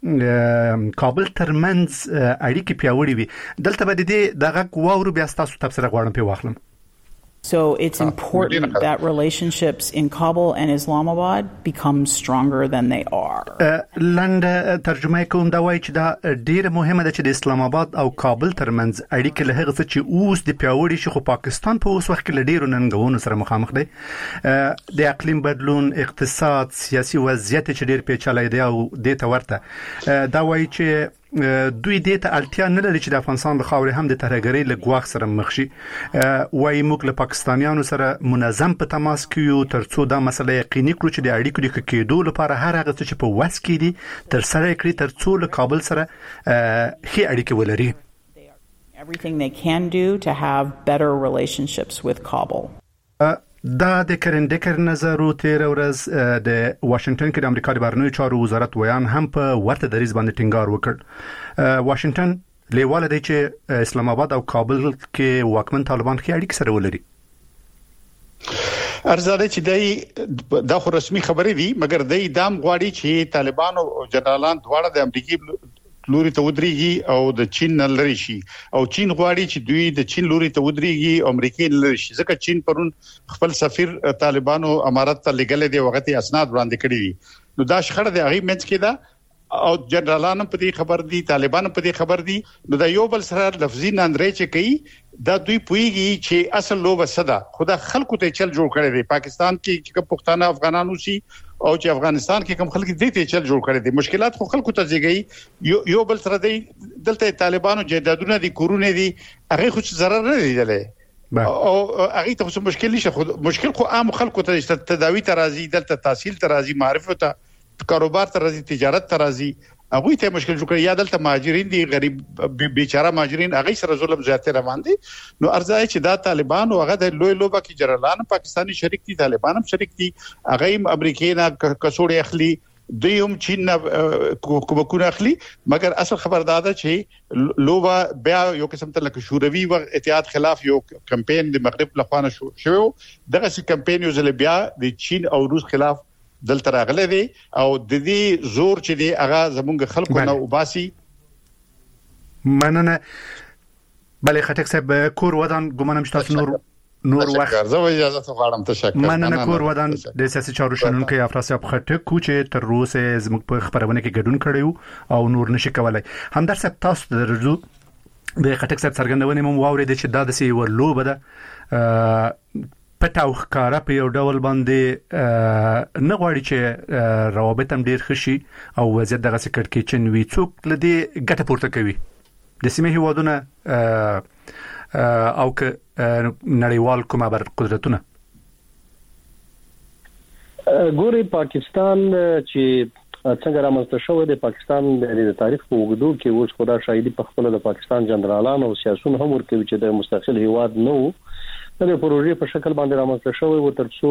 د کابل ترمنځ اړیکې پیاوړې وي. دلته به د دې دغه واورو بیا تاسو تفسیر غواړم په واخلم. So it's important that relationships in Kabul and Islamabad become stronger than they are. لنډ ترجمه کوم دا وایي چې دا ډیره مهمه ده چې د اسلام آباد او کابل ترمنځ اړیکې له هغه څه چې اوس د پیاوړي شي، خو پاکستان په اوس وخت کې له ډیرو ننګونو سره مخامخ دی. د اقلیم بدلون، اقتصاد، سیاسي وضعیت چې ډیر پیچلی دی او د ته ورته دا وایي چې دوی دې ته اړتیا نه لري چې د افغانستان له خاورې هم د ترهګرۍ له ګواښ سره مخ شي. وایي موږ له پاکستانیانو سره منظم په تماس کې یو ترڅو دا مسله یقیني کړو چې د اړیکو د ښه کېدو لپاره هر هغه څه چې په وس کې دي ترسره کړي ترڅو له کابل سره ښې اړیکې ولري. Everything they can do to have better relationships with Kabul. دا د کرندکر نظر او تیر ورځ د واشنگټن کې د امریکا د بهرنیو چارو وزارت ویان هم په ورته دریځ باندې ټینګار وکړ. واشنگټن لیواله دی چې اسلام آباد او کابل کې واکمن طالبان ښې اړیکې سره ولري. ارزاده چې دای دا خو رسمي خبرې دي، مګر دای دام غواړي چې طالبان او جنرالان دواړه د امریکای لوري ته ودرېږي او د چین نه لري شي، او چین غواړي چې دوی د چین لوري ته ودرېږي او امریکای نه لري شي، ځکه چین پرون خپل سفیر طالبانو امارات ته لګلې دی، وخت یې اسناد وړاندې کړی دي. نو دا شخړه د هغه منځ کې ده او جنرالان په دې خبر دي، طالبان په دې خبر دي. نو دا یو بل سره لفظي ناندرې چې کوي، دا دوی پويږي چې اصل لوبه صدا خدا خلکو ته چل جوړ کړی دی. پاکستان کې چې پښتانه افغانانو سي او چې افغانستان کې کوم خلک دې ته چل جوړ کړی دي، مشکلات خو خلکو ته زیږي. یو یو بل سره دی دلته طالبانو جیدادونه دي، کورونه دي، هغه خو ضرر نه لیدلې او هغه ته څه مشکل نشي. خو مشکل خو عام خلکو ته تداوی ته راځي، دلته تحصیل ته راځي، معرفت ته، کاروبار ته راځي، تجارت ته راځي، هغه ته مشکل جوړ کړی. یا دلته مهاجرین دي، غریب بیچاره مهاجرین، هغه سره ظلم زیاته روان دي. نو ارزای چې دا طالبان او هغه د لوی لوبه کې جنرالان پاکستانی شریک دي، طالبان هم شریک دي، هغه هم امریکای نه کڅوړې اخلي، دوی هم چین نه کومکونه اخلي. مګر اصل خبر دا ده چې لوبه بیا یو قسم ته لکه شوروي و اتحاد خلاف یو کمپاین د مغرب لخوا نه شو، دغه سي کمپاین یو ځل بیا د چین او روس خلاف دلته راغله دي، او د دې زور چې دی هغه زمونږ خلکو نه وباسي. مننه. بله خټک صاحب، کور ودان ګومانم چې تاسو نور نور وخت زه اجازه غواړم. تشکر. مننه. کور ودان د سیاسي چارو شنونکو افراسیاب خټک کو چې تر اوسه زموږ په خبرونه کې ګډون کړیو او نور نشي کولای. همدار صاحب، تاسو درځو د خټک صاحب څرګندونه مو واورید چې دا د سی ورلوبه ده پټ او ښکارا په یو ډول باندې نه غواړي چې روابط هم ډیر خشي او وضعیت دغه سکړ کې چنوي څوک لدی ګټه پورته کوي د سیمه هیوادونه او ک نړیوال کومه بر قدرتونه. ګوري پاکستان چې څنګه رامنځته شوی د پاکستان د تاریخ په وګړو کې اوس خدا شاهدي په خپل د پاکستان جنرالانو او سیاسيون هم ورکوي چې د مستقل هیواد نو د پروژې په شکل باندې رامنځته شوی و ترڅو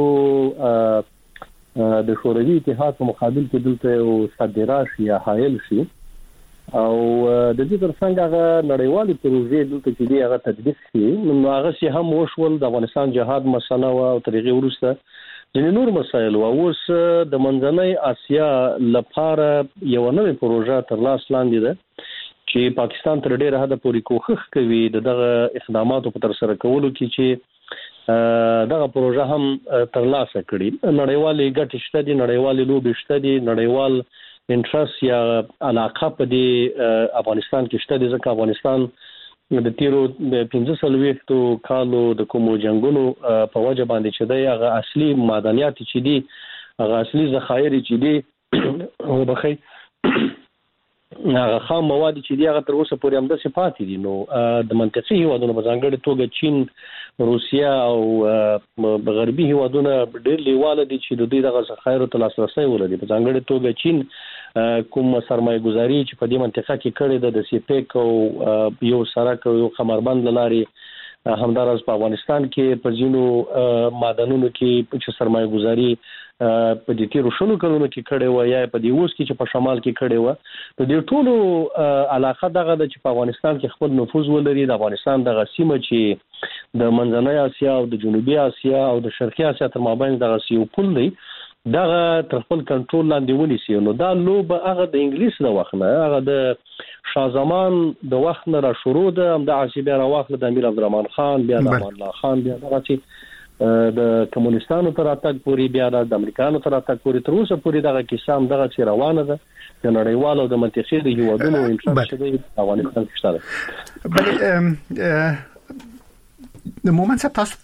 د شوروي اتحاد په مقابل کې دلته او صدراش یا حایل شي او د دې ترڅنګ هغه نړیوالې پروژې دلته چې دی هغه تطبیق شي. نو هغه سي هم وشول د افغانستان جهاد مسله او طریقې ورسته ځینې نور مسایل او اوس د منځنۍ اسیا لپاره یو نوې پروژه تر لاس لاندې ده چې پاکستان تر ډیره حد پورې کوښښ کوي د دغه اقداماتو په تر سره کولو کې چې دغه پروژه هم تر لاسه کړي. نړیوالې ګټې شته دي، نړیوالې لوبې شته دي، نړیوال انټرست یا علاقه په دې افغانستان کې شته دي، ځکه افغانستان د تیرو پنځه سلويختو کالو د کومو جنگونو په وجه باندې چې دی هغه اصلي معدنیات چې دي هغه اصلي ذخایر چې دي او بخي هغه خام مواد چې دی هغه تر اوسه پورې هم د صفات دي. نو د منطقي هیوادونو په ځانګړي توګه چین، روسیا او غربي هیوادونه ډېر لیواله دي چې د دوی دغه ذخایرو ته لاسرسي ولري. په ځانګړي توګه چین کوم سرمایه گذاري چې په دې منطقه کې کړې ده د سیپیک او یو سرک او یو کمربند لاري، همدارس په افغانستان کې په ځینو معدنونو کې چې سرمایه گذاري په دې تیرو شلو کلونو کې کړې و یا په دې اوس کې چې په شمال کې کړې و، په دې ټولو علاقه دغه د چې په افغانستان کې خپل نفوذ ولري. د افغانستان دغه سیمه چې د منځنۍ اسیا او د جنوبي اسیا او د شرقي اسیا تر مابین دغه سیو پل دی دغه تر خپل کنټرول لاندې ونیسي. نو دا لوبه هغه د انګلیس د وخت نه، هغه د شاه زمان د وخت نه را شروع ده، هم د عاصمه را واخله د امیر عبدالرحمن خان، بیا د امان الله خان، بیا دغه چې د کمونستانو تر اتاک پوری، بیا د امریکانو تر اتاک پوری، تر اوسه پوری دغه کیسه هم دغه چې روانه ده. د نړیوالو د منطقې د هیوادونو انټرنیټ چې د افغانستان کې شته. بل د مومنت تاسو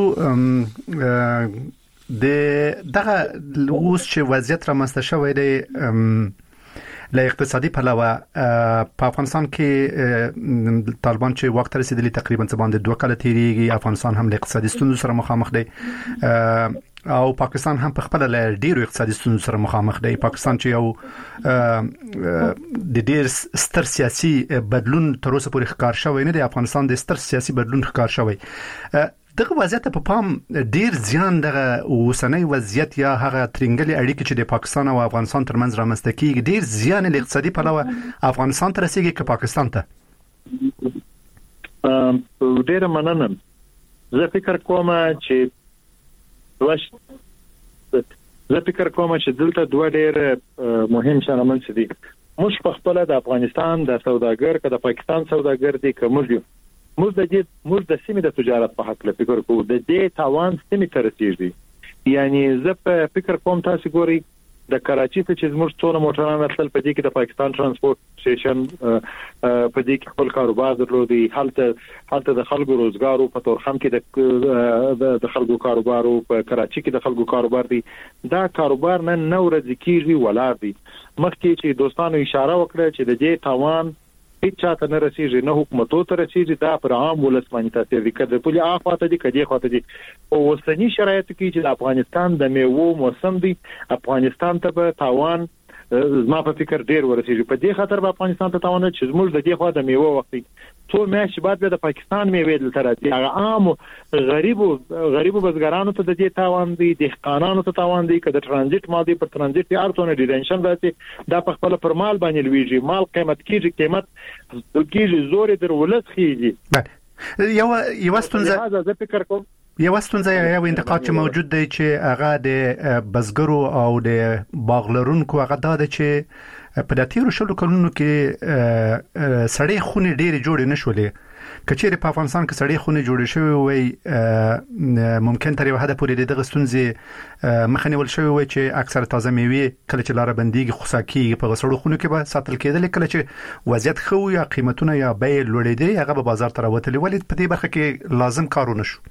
ترڅو د دغه اوس چې وضعیت را مسته شوی دی له اقتصادي پلوه په افغانستان کې طالبان چې وخت رسیدلی تقریبا څه باندې دوه کال تیریږي، افغانستان هم له اقتصادي ستونزو سره مخامخ دی او پاکستان هم په خپل له ډیرو اقتصادي ستونزو سره مخامخ دی. پاکستان چې یو د ډیر ستر سیاسي بدلون تر اوسه پورې ښکار شوی نه دی، افغانستان د ستر سیاسي بدلون ښکار شوی. دغه وضعیت په پام ډیر زیان دغه اوسنۍ وضعیت یا هغه ترنګلې اړیکې چې د پاکستان او افغانستان ترمنځ رامنځته کیږي ډیر زیان له اقتصادي پلوه افغانستان ته رسیږي که پاکستان ته؟ ام ډیر مننه. زه فکر کوم چې واش زه فکر کوم چې دلته دوه ډیر مهم شرمن دي. موږ په خپل د افغانستان د سوداګر که د پاکستان سوداګر دي که موږ موږ د دې موږ د سیمې د تجارت په حق له فکر کوو، د دې تاوان سیمې ته رسیږي. یعنی زه په فکر کوم تاسو ګوري د کراچي ته چې موږ څونه موټران اصل په دې کې د پاکستان ترانسپورت سټیشن په دې کې خپل کاروبار درلودي، حالت حالت د خلکو روزګارو په تورخم کې د د خلکو کاروبارو په کراچي کې د خلکو کاروبار دي. دا کاروبار نن نو ورځ کېږي ولاړ دي. مخکې چې دوستانو اشاره وکړه چې د دې تاوان هیڅ چاته نه رسیږي، نه حکومتو ته رسیږي، دا پر عام ولس باندې تاثیر دي. کله په لیا خواته دي کدي خواته دي او وسنی شرایط کې چې د افغانستان د میوو موسم دی، افغانستان ته به تاوان زما په فکر ډیر ورسیږي. په دې خاطر به افغانستان ته تاوان چې زموږ د دې خوا د میوه وختي څو میاشتې بعد به د پاکستان میوه دلته راځي. هغه عام غریبو غریبو بزګرانو ته د دې تاوان دی، دهقانانو ته تاوان دی. که د ترانزیت ماده پر ترانزیت یې ارتونه ډیټنشن راځي، دا په خپل پر مال باندې لویږي، مال قیمت کیږي، قیمت کیږي، زور در ولس کیږي. یو یو ستونزه زه فکر کوم یو ستونزه یو انتقاد چې موجود دی چې هغه د بزګرو او د باغلرونکو هغه دا دی چې په د تیرو شلو کلونو کې سړې خونې ډېرې جوړې نشولې. که چیرې په افغانستان کې سړې خونې جوړې شوې وي ممکن تر یو حده پورې دغه ستونزې مخه نیول شوې وي چې اکثر تازه میوې کله چې لاره بندیږي خوسا کېږي په سړو خونو کې به ساتل کېدل، کله چې وضعیت ښه وي یا قیمتونه یا بیې لوړېدې هغه به بازار ته راوتلې. ولې په دې برخه کې لازم کارونه شو؟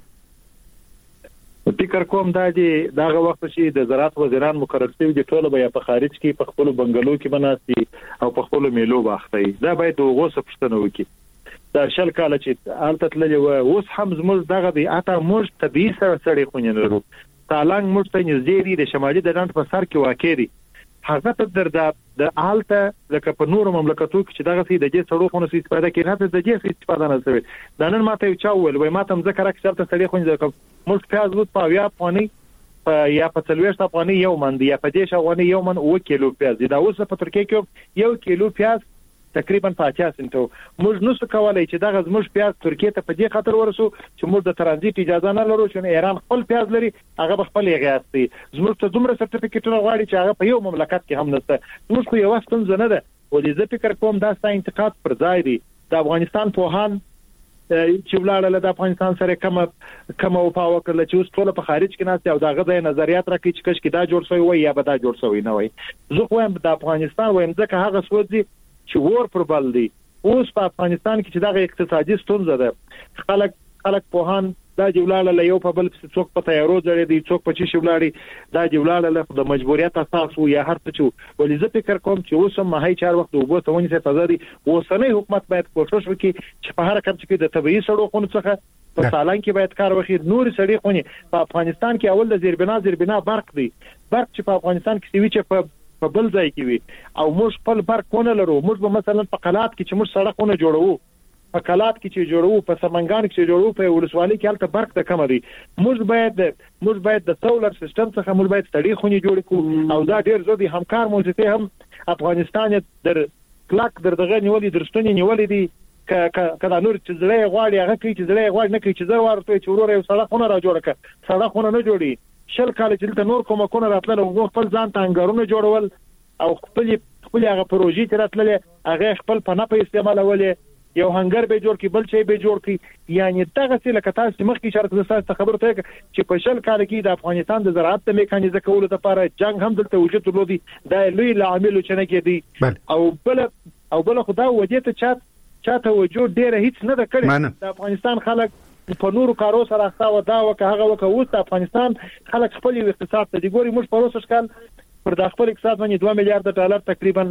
فکر کوم دا دی داغه وخت چې د زراعت وزیران مقرر شوي دي ټول به په خارج کې په خپل بنگلو کې بناسي او په خپل میلو باختي. دا باید دغه څه پښتنه وکړي. دا شل کال چې حالت تللی و اوس هم زموږ دغه دی اته موږ طبيعي سره سړی خونې لرو. تالنګ موږ ته نږدې دي، د شمالي د ډنډ په سر کې واقع دي. هغه ته در د حالت لکه په نورو مملکتو کې چې دغه سي د دې سړو خونې استفاده کوي، نه د دې استفاده نه کوي. دا نن ماته یو چا ویل وای ماته مذکر اکثر ته سړی خونې کوم موږ پیاز وو په بیا پانی په یا په څلوېښت افغاني یو من دی، یا په دې افغاني یو من او کیلو پیاز دی. دا اوس په ترکیه کې یو کیلو پیاز تقریبا پچاس سنټو. موږ نو څه کولای چې دغه زموږ پیاز ترکیه ته په دې خاطر ورسو چې موږ د ترانزیت اجازه نه لرو چې ایران خپل پیاز لري، هغه خپل یې غاستي. زموږ ته دومره سرټیفیکټونه غواړي چې هغه په یو مملکت کې هم نشته. موږ خو یو ستونزه نه ده. ولې زه فکر کوم دا ستاسو انتقاد پر ځای دی. د افغانستان په هان چې ولاړل د افغانستان سره کوم کوم او پاو کړل چې اوس ټول په خارج کې ناست او دا غځي نظریات راکړي چې کش کې دا جوړ شوی وي یا به دا جوړ شوی نه وي. زه خو هم د افغانستان وایم ځکه هغه سوځي چې ور پر بل دی اوس په افغانستان کې چې دغه اقتصادي ستونزه ده خلک خلک په هان دا جوړاله له یو په بل څوک په تیارو ځړې دي څوک په چی شولاړي دا جوړاله له د مجبوریت اساس او یا هر څه چې ولې زه فکر کوم چې اوس هم هي چار وخت وګورئ ته ونی څه تزادي اوسنۍ حکومت باید کوشش وکړي چې په هر کم کې د طبيعي سړکونو څخه په سالان کې باید کار وکړي نور سړي خوني په افغانستان کې اول د زیربنا زیربنا برق دی برق چې په افغانستان کې سوي چې په په بل ځای کې وي او موږ خپل برق نه لرو موږ به مثلا په قلات کې چې موږ سړکونه جوړو په کلات کې چې جوړو په سمنګان کې چې جوړو په ولسوالۍ کې هلته برق د کم دی موږ باید موږ باید د سولر سیستم څخه موږ باید تړي خونی جوړ کړو او دا ډیر زو دي همکار موجوده هم افغانستان در کلاک در دغه نیولې درستونی نیولې دي ک کدا نور چې زړې غواړي هغه کې چې زړې غواړي نه کې چې زر ورته چې ورور یو سړکونه را جوړ کړ سړکونه نه جوړي شل کال چې دلته نور کومه کونه راتله او خپل ځان ته انګارونه جوړول او خپل خپل هغه پروژې چې راتله هغه خپل په نه په استعمالولې یو هنګر به جوړ کی بل شي به جوړ کی یعنی دغه څه لکه تاسو مخکې شرط د تاسو خبرو ته چې په شل کال کې د افغانستان د زراعت د میکانیزه کولو لپاره جنگ هم دلته وجود درلودي دا لوی عامل چې نه کېدی او بل او بل خدا وجه ته چات چاته وجود ډیره هیڅ نه ده کړی د افغانستان خلک په نورو کارو سره خاصه ودا وکه هغه وکه اوس د افغانستان خلک خپل اقتصاد ته دی ګوري موږ په اوسه کال پر د خپل اقتصاد باندې دوه میلیارډ ډالر تقریبا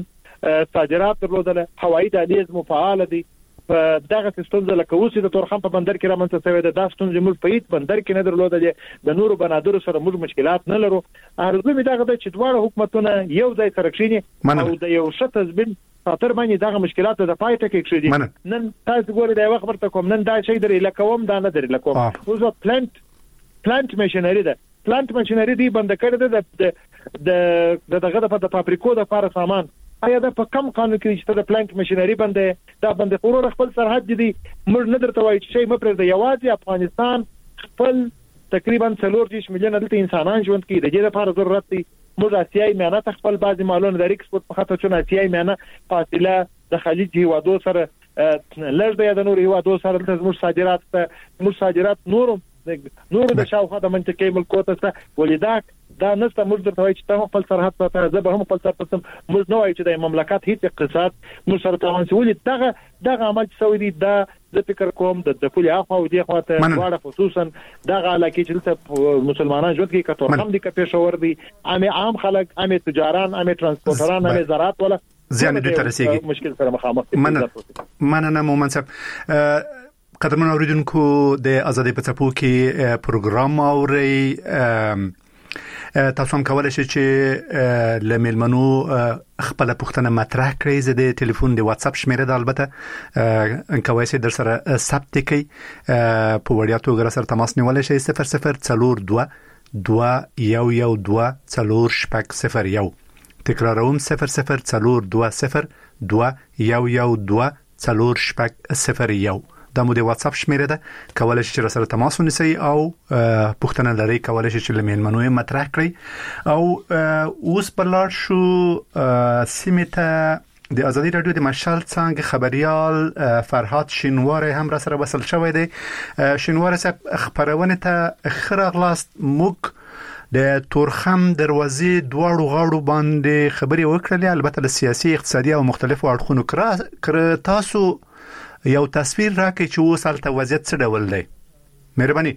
صادرات درلودل هوایي دهلیز مفعال دي په دغه سیستم لکه اوس د تورخم په بندر کې رامنځته شوی د داستون زموږ په هیڅ بندر کې نه درلوده د نورو بنادرو سره موږ مشکلات نه لرو ارزو می دغه د چې دواړه حکومتونه یو ځای سره کښینی او د یو شت تزبین خاطر باندې دغه مشکلات د پای ټکی کښې نن تاسو ګورئ دا وخت ورته کوم نن دا شي درې لکوم دا نه درې لکوم اوس پلانټ پلانټ ماشينري ده پلانټ ماشينري دی بند کړی ده د دغه د فابریکو د لپاره سامان آیا دا په کم قانون کې چې د پلانټ ماشينري باندې دا باندې خورو خپل سرحد دي موږ نه درته وایي چې مې پر د یوازې افغانستان خپل تقریبا څلور دیش میلیون دلته انسانان ژوند کوي د دې لپاره ضرورت دی موږ آسیایي میانه خپل بعضی مالونه د ایکسپورت په خاطر چې آسیایي میانه فاصله د خلیج هیوادو سره لږ د نور هیوادو سره د موږ صادرات موږ صادرات نور نور د شاوخوا د منطقې ملکوت څخه ولیدا دا نسته موږ درته وایي چې ته خپل سرحد ته زه به هم خپل سرحد ته موږ نه وایو چې د مملکت هیڅ اقتصاد موږ سره تاوان شوی دغه دغه عمل شوی دی دا د فکر کوم د خپل اخوا او دی خواته واړه خصوصا دغه علاقې چې ته مسلمانان ژوند کوي کتور هم دي که پېښور دي عام عام خلک عام تجاران عام ترانسپورټران عام زراعت ولا زیان دي ترسيږي مشکل سره مخامخ دي مننه مومن صاحب قدرمن اوریدونکو د ازادي په څپو کې پروګرام اوري تاسو هم کولای شئ چې لمیلمنو خپل پوښتنه مطرح کړئ زه د ټلیفون د واتس اپ شمیره د البته کوي چې در سره ثبت کړئ په وړیا توګه سره تماس نیولای شئ صفر صفر څلور دوه دوه یو یو دوه څلور شپږ صفر یو تکراروم صفر صفر څلور دوه صفر دوه یو یو دوه څلور شپږ صفر یو دا مو د واتس اپ شمیره ده کولای شئ چې سره تماس ونیسئ او پوښتنه لرئ کولای شئ چې لمیلمنو مطرح کړئ او اوس په لار شو سیمه د ازادي رادیو د مشال څنګه خبريال فرهاد شینواره هم را سره وصل شوی دی شینواره صاحب خبرونه ته خراغلاست موک د تورخم دروازې دواړو غاړو باندې خبري وکړلې البته د سیاسي اقتصادي او مختلفو اړخونو کړه تاسو یو تصویر راکې چې وسالته وضعیت څه ډول دی مهرباني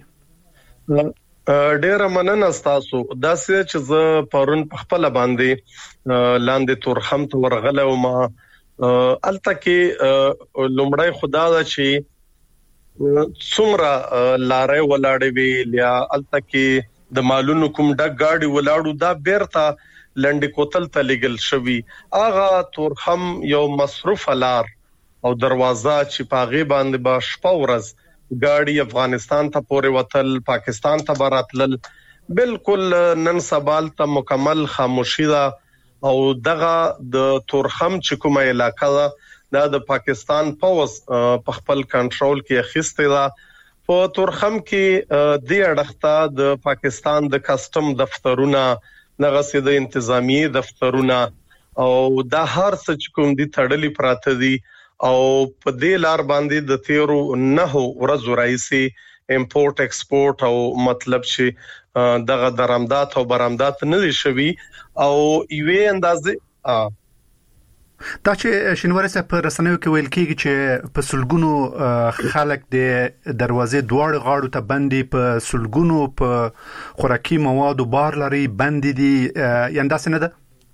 ډېر مننه تاسو دا چې زه پرون په خپل باندې لاندې تورخم ته ورغله او ما الته کې لومړی خدا دا چې څومره لارې ولاړې وی یا الته کې د مالونو کوم ډګ گاډي ولاړو دا بیرته لنډ کوتل ته لګل شوی اغه تورخم یو مصروف لار او دروازه چې پاغي باندې با شپه ورځ ګاډي افغانستان ته پورې وتل پاکستان ته براتل بالکل نن سبال ته مکمل خاموشي ده او دغه د تورخم چې کومه علاقه ده دا د پاکستان پوز په خپل کنټرول کې اخیسته ده په تورخم کې د اړخته د پاکستان د کسٹم دفترونه دغه سید انتظامی دفترونه او د هر څه کوم دي تړلي پراته دي او په دې لار باندې د تیرو نه ورځو راځي امپورټ ایکسپورټ او مطلب چې دغه درآمدات او برآمدات نه دي شوي او یوې اندازې دا چې شینواری صاحب په رسنیو کې ویل کېږي چې په سلګونو خلک د دروازې دواړو غاړو ته بندي، په سلګونو په خوراکي موادو بار لري بندي دي، یعنی دا څه نه ده؟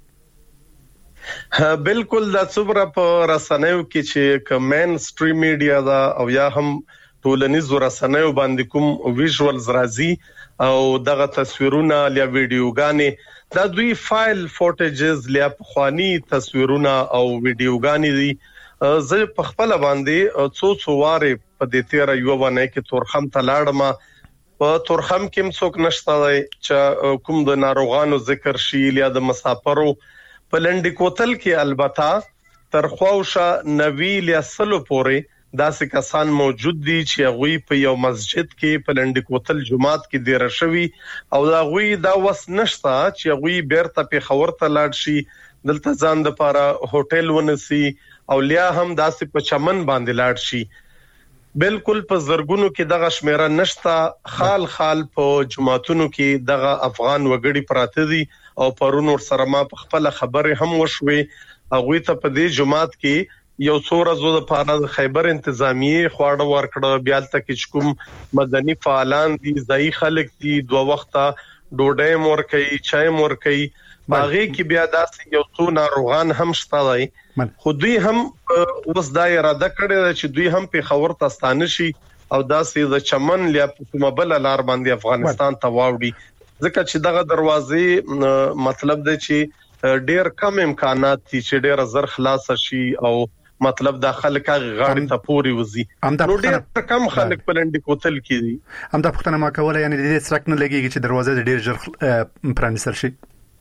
بالکل دا څومره په رسنیو کې چې کمن سټریم میډیا دا او یا هم ټولنیزو رسنیو باندې کوم ویژوالز راځي او دغه تصویرونه یا ویډیوګانې دا دوی فایل فوټیجز لیا خواني تصویرونه او ویډیوګانې دي. زه په خپل باندې څو څو واره په دې تیر یو باندې کې تورخم ته لاړم. په تورخم کې څوک نشته چې کوم د ناروغانو ذکر شي یا د مسافرو. په لنډی کوتل کې البته تر خواوشه نوي یا سلو پورې داسې کسان موجود دي چې غوي په یو مسجد کې په لنډی کوتل جماعت کې ډیر شوي او دا غوي دا وس نشته چې غوي بیرته په خبر ته لاړ شي دلته ځان د پاره هوټل ونسي او لیا هم داسې په چمن باندې لاړ شي. بالکل په زرګونو کې دغه شمیره نشته. خال خال په جماعتونو کې دغه افغان وګړي پراته دي او پرونور سره ما په خپل خبره هم وشوي. هغه ته په دې جماعت کې یو څو ورځې د پاره خیبر انتظامیه خواړه ورکړه، بیا تل کوم مدني فعالان دي، ځای خلک دي، دوه وخته ډوډۍ مور کوي، چای مور کوي. باغې کې بیا داسې یو څو ناروغان هم شته دي، خو دوی هم اوس دا اراده کړې ده چې دوی هم په خبر تاستانه شي او داسې د چمن لیا په مبل لار باندې افغانستان ته واوړي. ځکه چې دغه دروازې مطلب دی چې ډېر کم امکانات دي چې ډېر زر خلاص شي او مطلب د خلک غاړې ته پوري وزي. نو ډېر کم خلک په لنډی کوتل کې دي. هم دا پښتنه ما کوله، یعنی د دې سرک نه لګيږي چې دروازه ډېر ژر پرانیستل شي.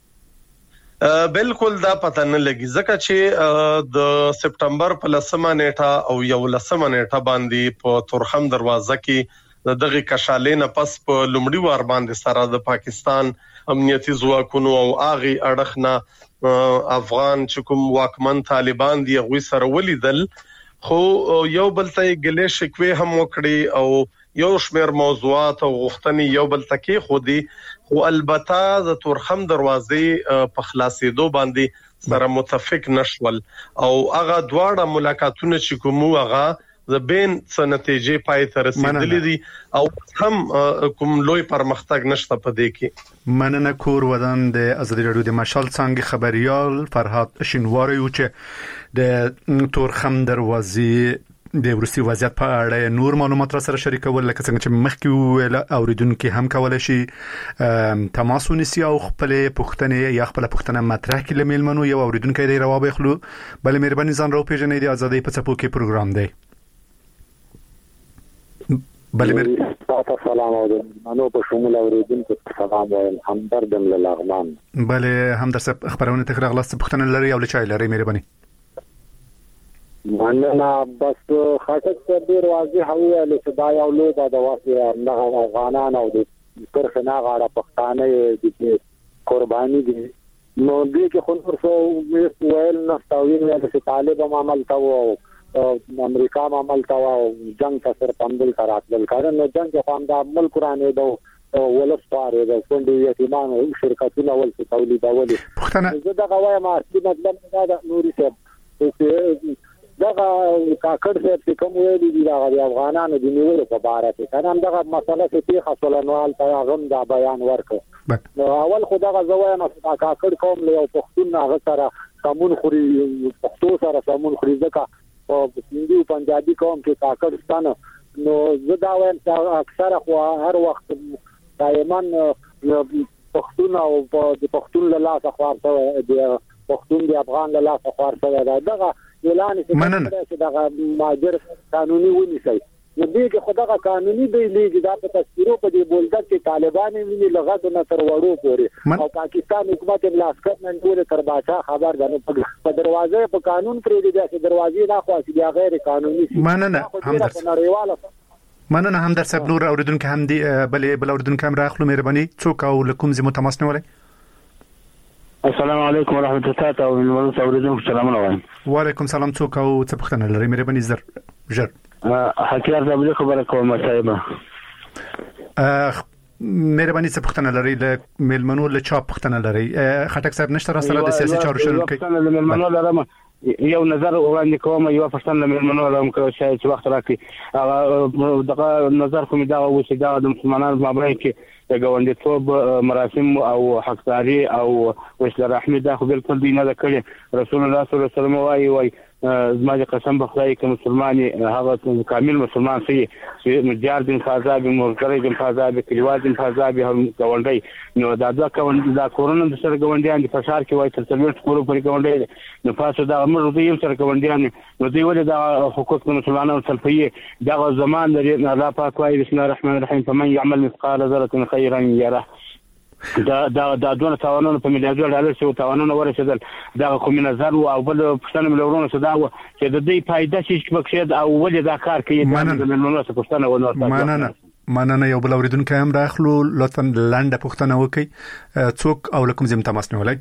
بالکل دا پته نه لګي ځکه چې د سپټمبر په لسمه نیټه او یو لسمه نیټه باندې په تورخم دروازه کې دغه کشالې نه پس په لومړي وار باندې سره د پاکستان امنیتي ځواکونو او اغي اړخنه افغان چې کوم واکمن طالبان دی غوي سره ولیدل، خو یو بل ته ګلې شکوي هم وکړي او یو شمیر موضوعات او غوښتنې یو بل تکي خو دي. خو البته د تورخم دروازې په خلاصېدو باندې سره متفق نشول او هغه دواړه ملاقاتونه چې کومو هغه د بین څه نتیجې پای ته رسیدلې دي او هم کوم لوی پرمختګ نشته په دې کې. مننه. کور ودان د ازادي رادیو د مشال څنګه خبريال فرهاد شینواری و چې د تورخم دروازې د ورسي وضعیت په اړه نور معلومات را سره شریکول، لکه څنګه چې مخکې ویل اوریدونکو هم کولای شي تماس ونیسي او خپل پوښتنې یا خپل پوښتنه مطرح کړي. لمنو یو اوریدونکو دی راو بخلو بل مهرباني ځان راو پیژنې د ازادي په څپو کې پروګرام دی. بل مر سلام او په شمول اوریدونکو سلام او همدردم للغمان. بل هم در څه خبرونه تخره غلاس پوښتنه لري او لچای لري مهرباني. مننه. بس خاطر ډیر واضح هوه چې دا یو لوی د واسه نه افغانان او د ترخنا غاړه پښتانه دي قرباني دي. نو دې کې خو نور څه ویل نه تاوین یا چې طالب عمل تا او امریکا عمل تا او جنگ ته سر پندل کراتل کړه. نو جنگ په خامدا ملک قرانه دو ولس پاره د فوندي یتیمان او شرکتونه ول څه تولید اولي پښتنه زه دا غواړم چې مطلب دا نوري څه دغه کاکړ چې کوم ویلي دي د افغانانو د نیولو په اړه کې کنه دغه مسله چې خاصلنوال ته غم دا بیان ورکړ. نو اول خدای غوښنه چې کاکړ قوم له پښتون هغه سره قانون خوري، پښتو سره قانون خوري ځکه او هندي او پنجابي قوم کې کاکړ ستانه. نو زه دا وایم چې اکثره خو هر وخت دایمن پښتون او د پښتون له لاسه خورته د پښتون د افغان له لاسه خورته دغه اعلان چې دغه ماجر قانوني ونیسي. نو دې کې خدغه قانوني دی لیږي دا په تصویرو په دې بولدک کې طالبان ویني لغته نه تر وړو پورې او پاکستان حکومت بلاسکر نن ټول تر باچا خبر ده. په دروازه په قانون پرې دي چې دروازې نه خاص دي غیر قانوني. مننه هم مننه هم در صاحب نور اوریدونکو هم دی بل بل اوریدونکو هم راخلو مهرباني څوک او لکم زمو تماس نه ولای. السلام علیکم ورحمت الله تعالی وبرکاته. اوریدونکو سلام علیکم. وعلیکم سلام. څوک او څه پوښتنه لري مهرباني زر ژر حکیار صاحب خبره کوم صاحب مهرباني څه پوښتنه لري ل ملمنو له چا پوښتنه لري خټک صاحب نشته را سره د سیاسي چارو شروع کوي. پوښتنه له ملمنو لرم یو نظر وړاندې کوم یو پښتون لمنو لرم چې وخت راکړي هغه دغه نظر کوم دا و چې دا د مسلمانانو مابین کې د ګوندیتوب مراسم او حقداري او وسله رحمي دا خو بالکل دی نه کړی رسول الله صلی الله علیه وسلم وايي وايي زما د قسم په خدای کې مسلمانې هغه کامل مسلمان سي چې مجار دین فازاب مرګري دین فازاب کلیوال دین فازاب هم ګوندي نو دا دا کوم دا کورونه د سره ګوندیان د فشار کې وای تر څلور کورو پر ګوندي نو پاسو دا امر دوی سره ګوندیان نو دوی ولې دا حقوق مسلمانانو سلفيه دا زمان لري الله پاک وايي بسم الله الرحمن الرحيم فمن يعمل مثقال ذره خيرا يره دا دا دا دونه تاوانونه په میلیارډ ډالر شو تاوانونه ورسېدل دا کوم نظر او بل پښتنه ملورونه صدا و چې د دې فائدہ شي مقصد او ولې دا کار کوي د ملونو څخه پښتنه ونه مننه مننه یو بل اوریدونکو هم راخلو لطفا لاندې پښتنه وکي څوک او لکم زم تماس نه ولای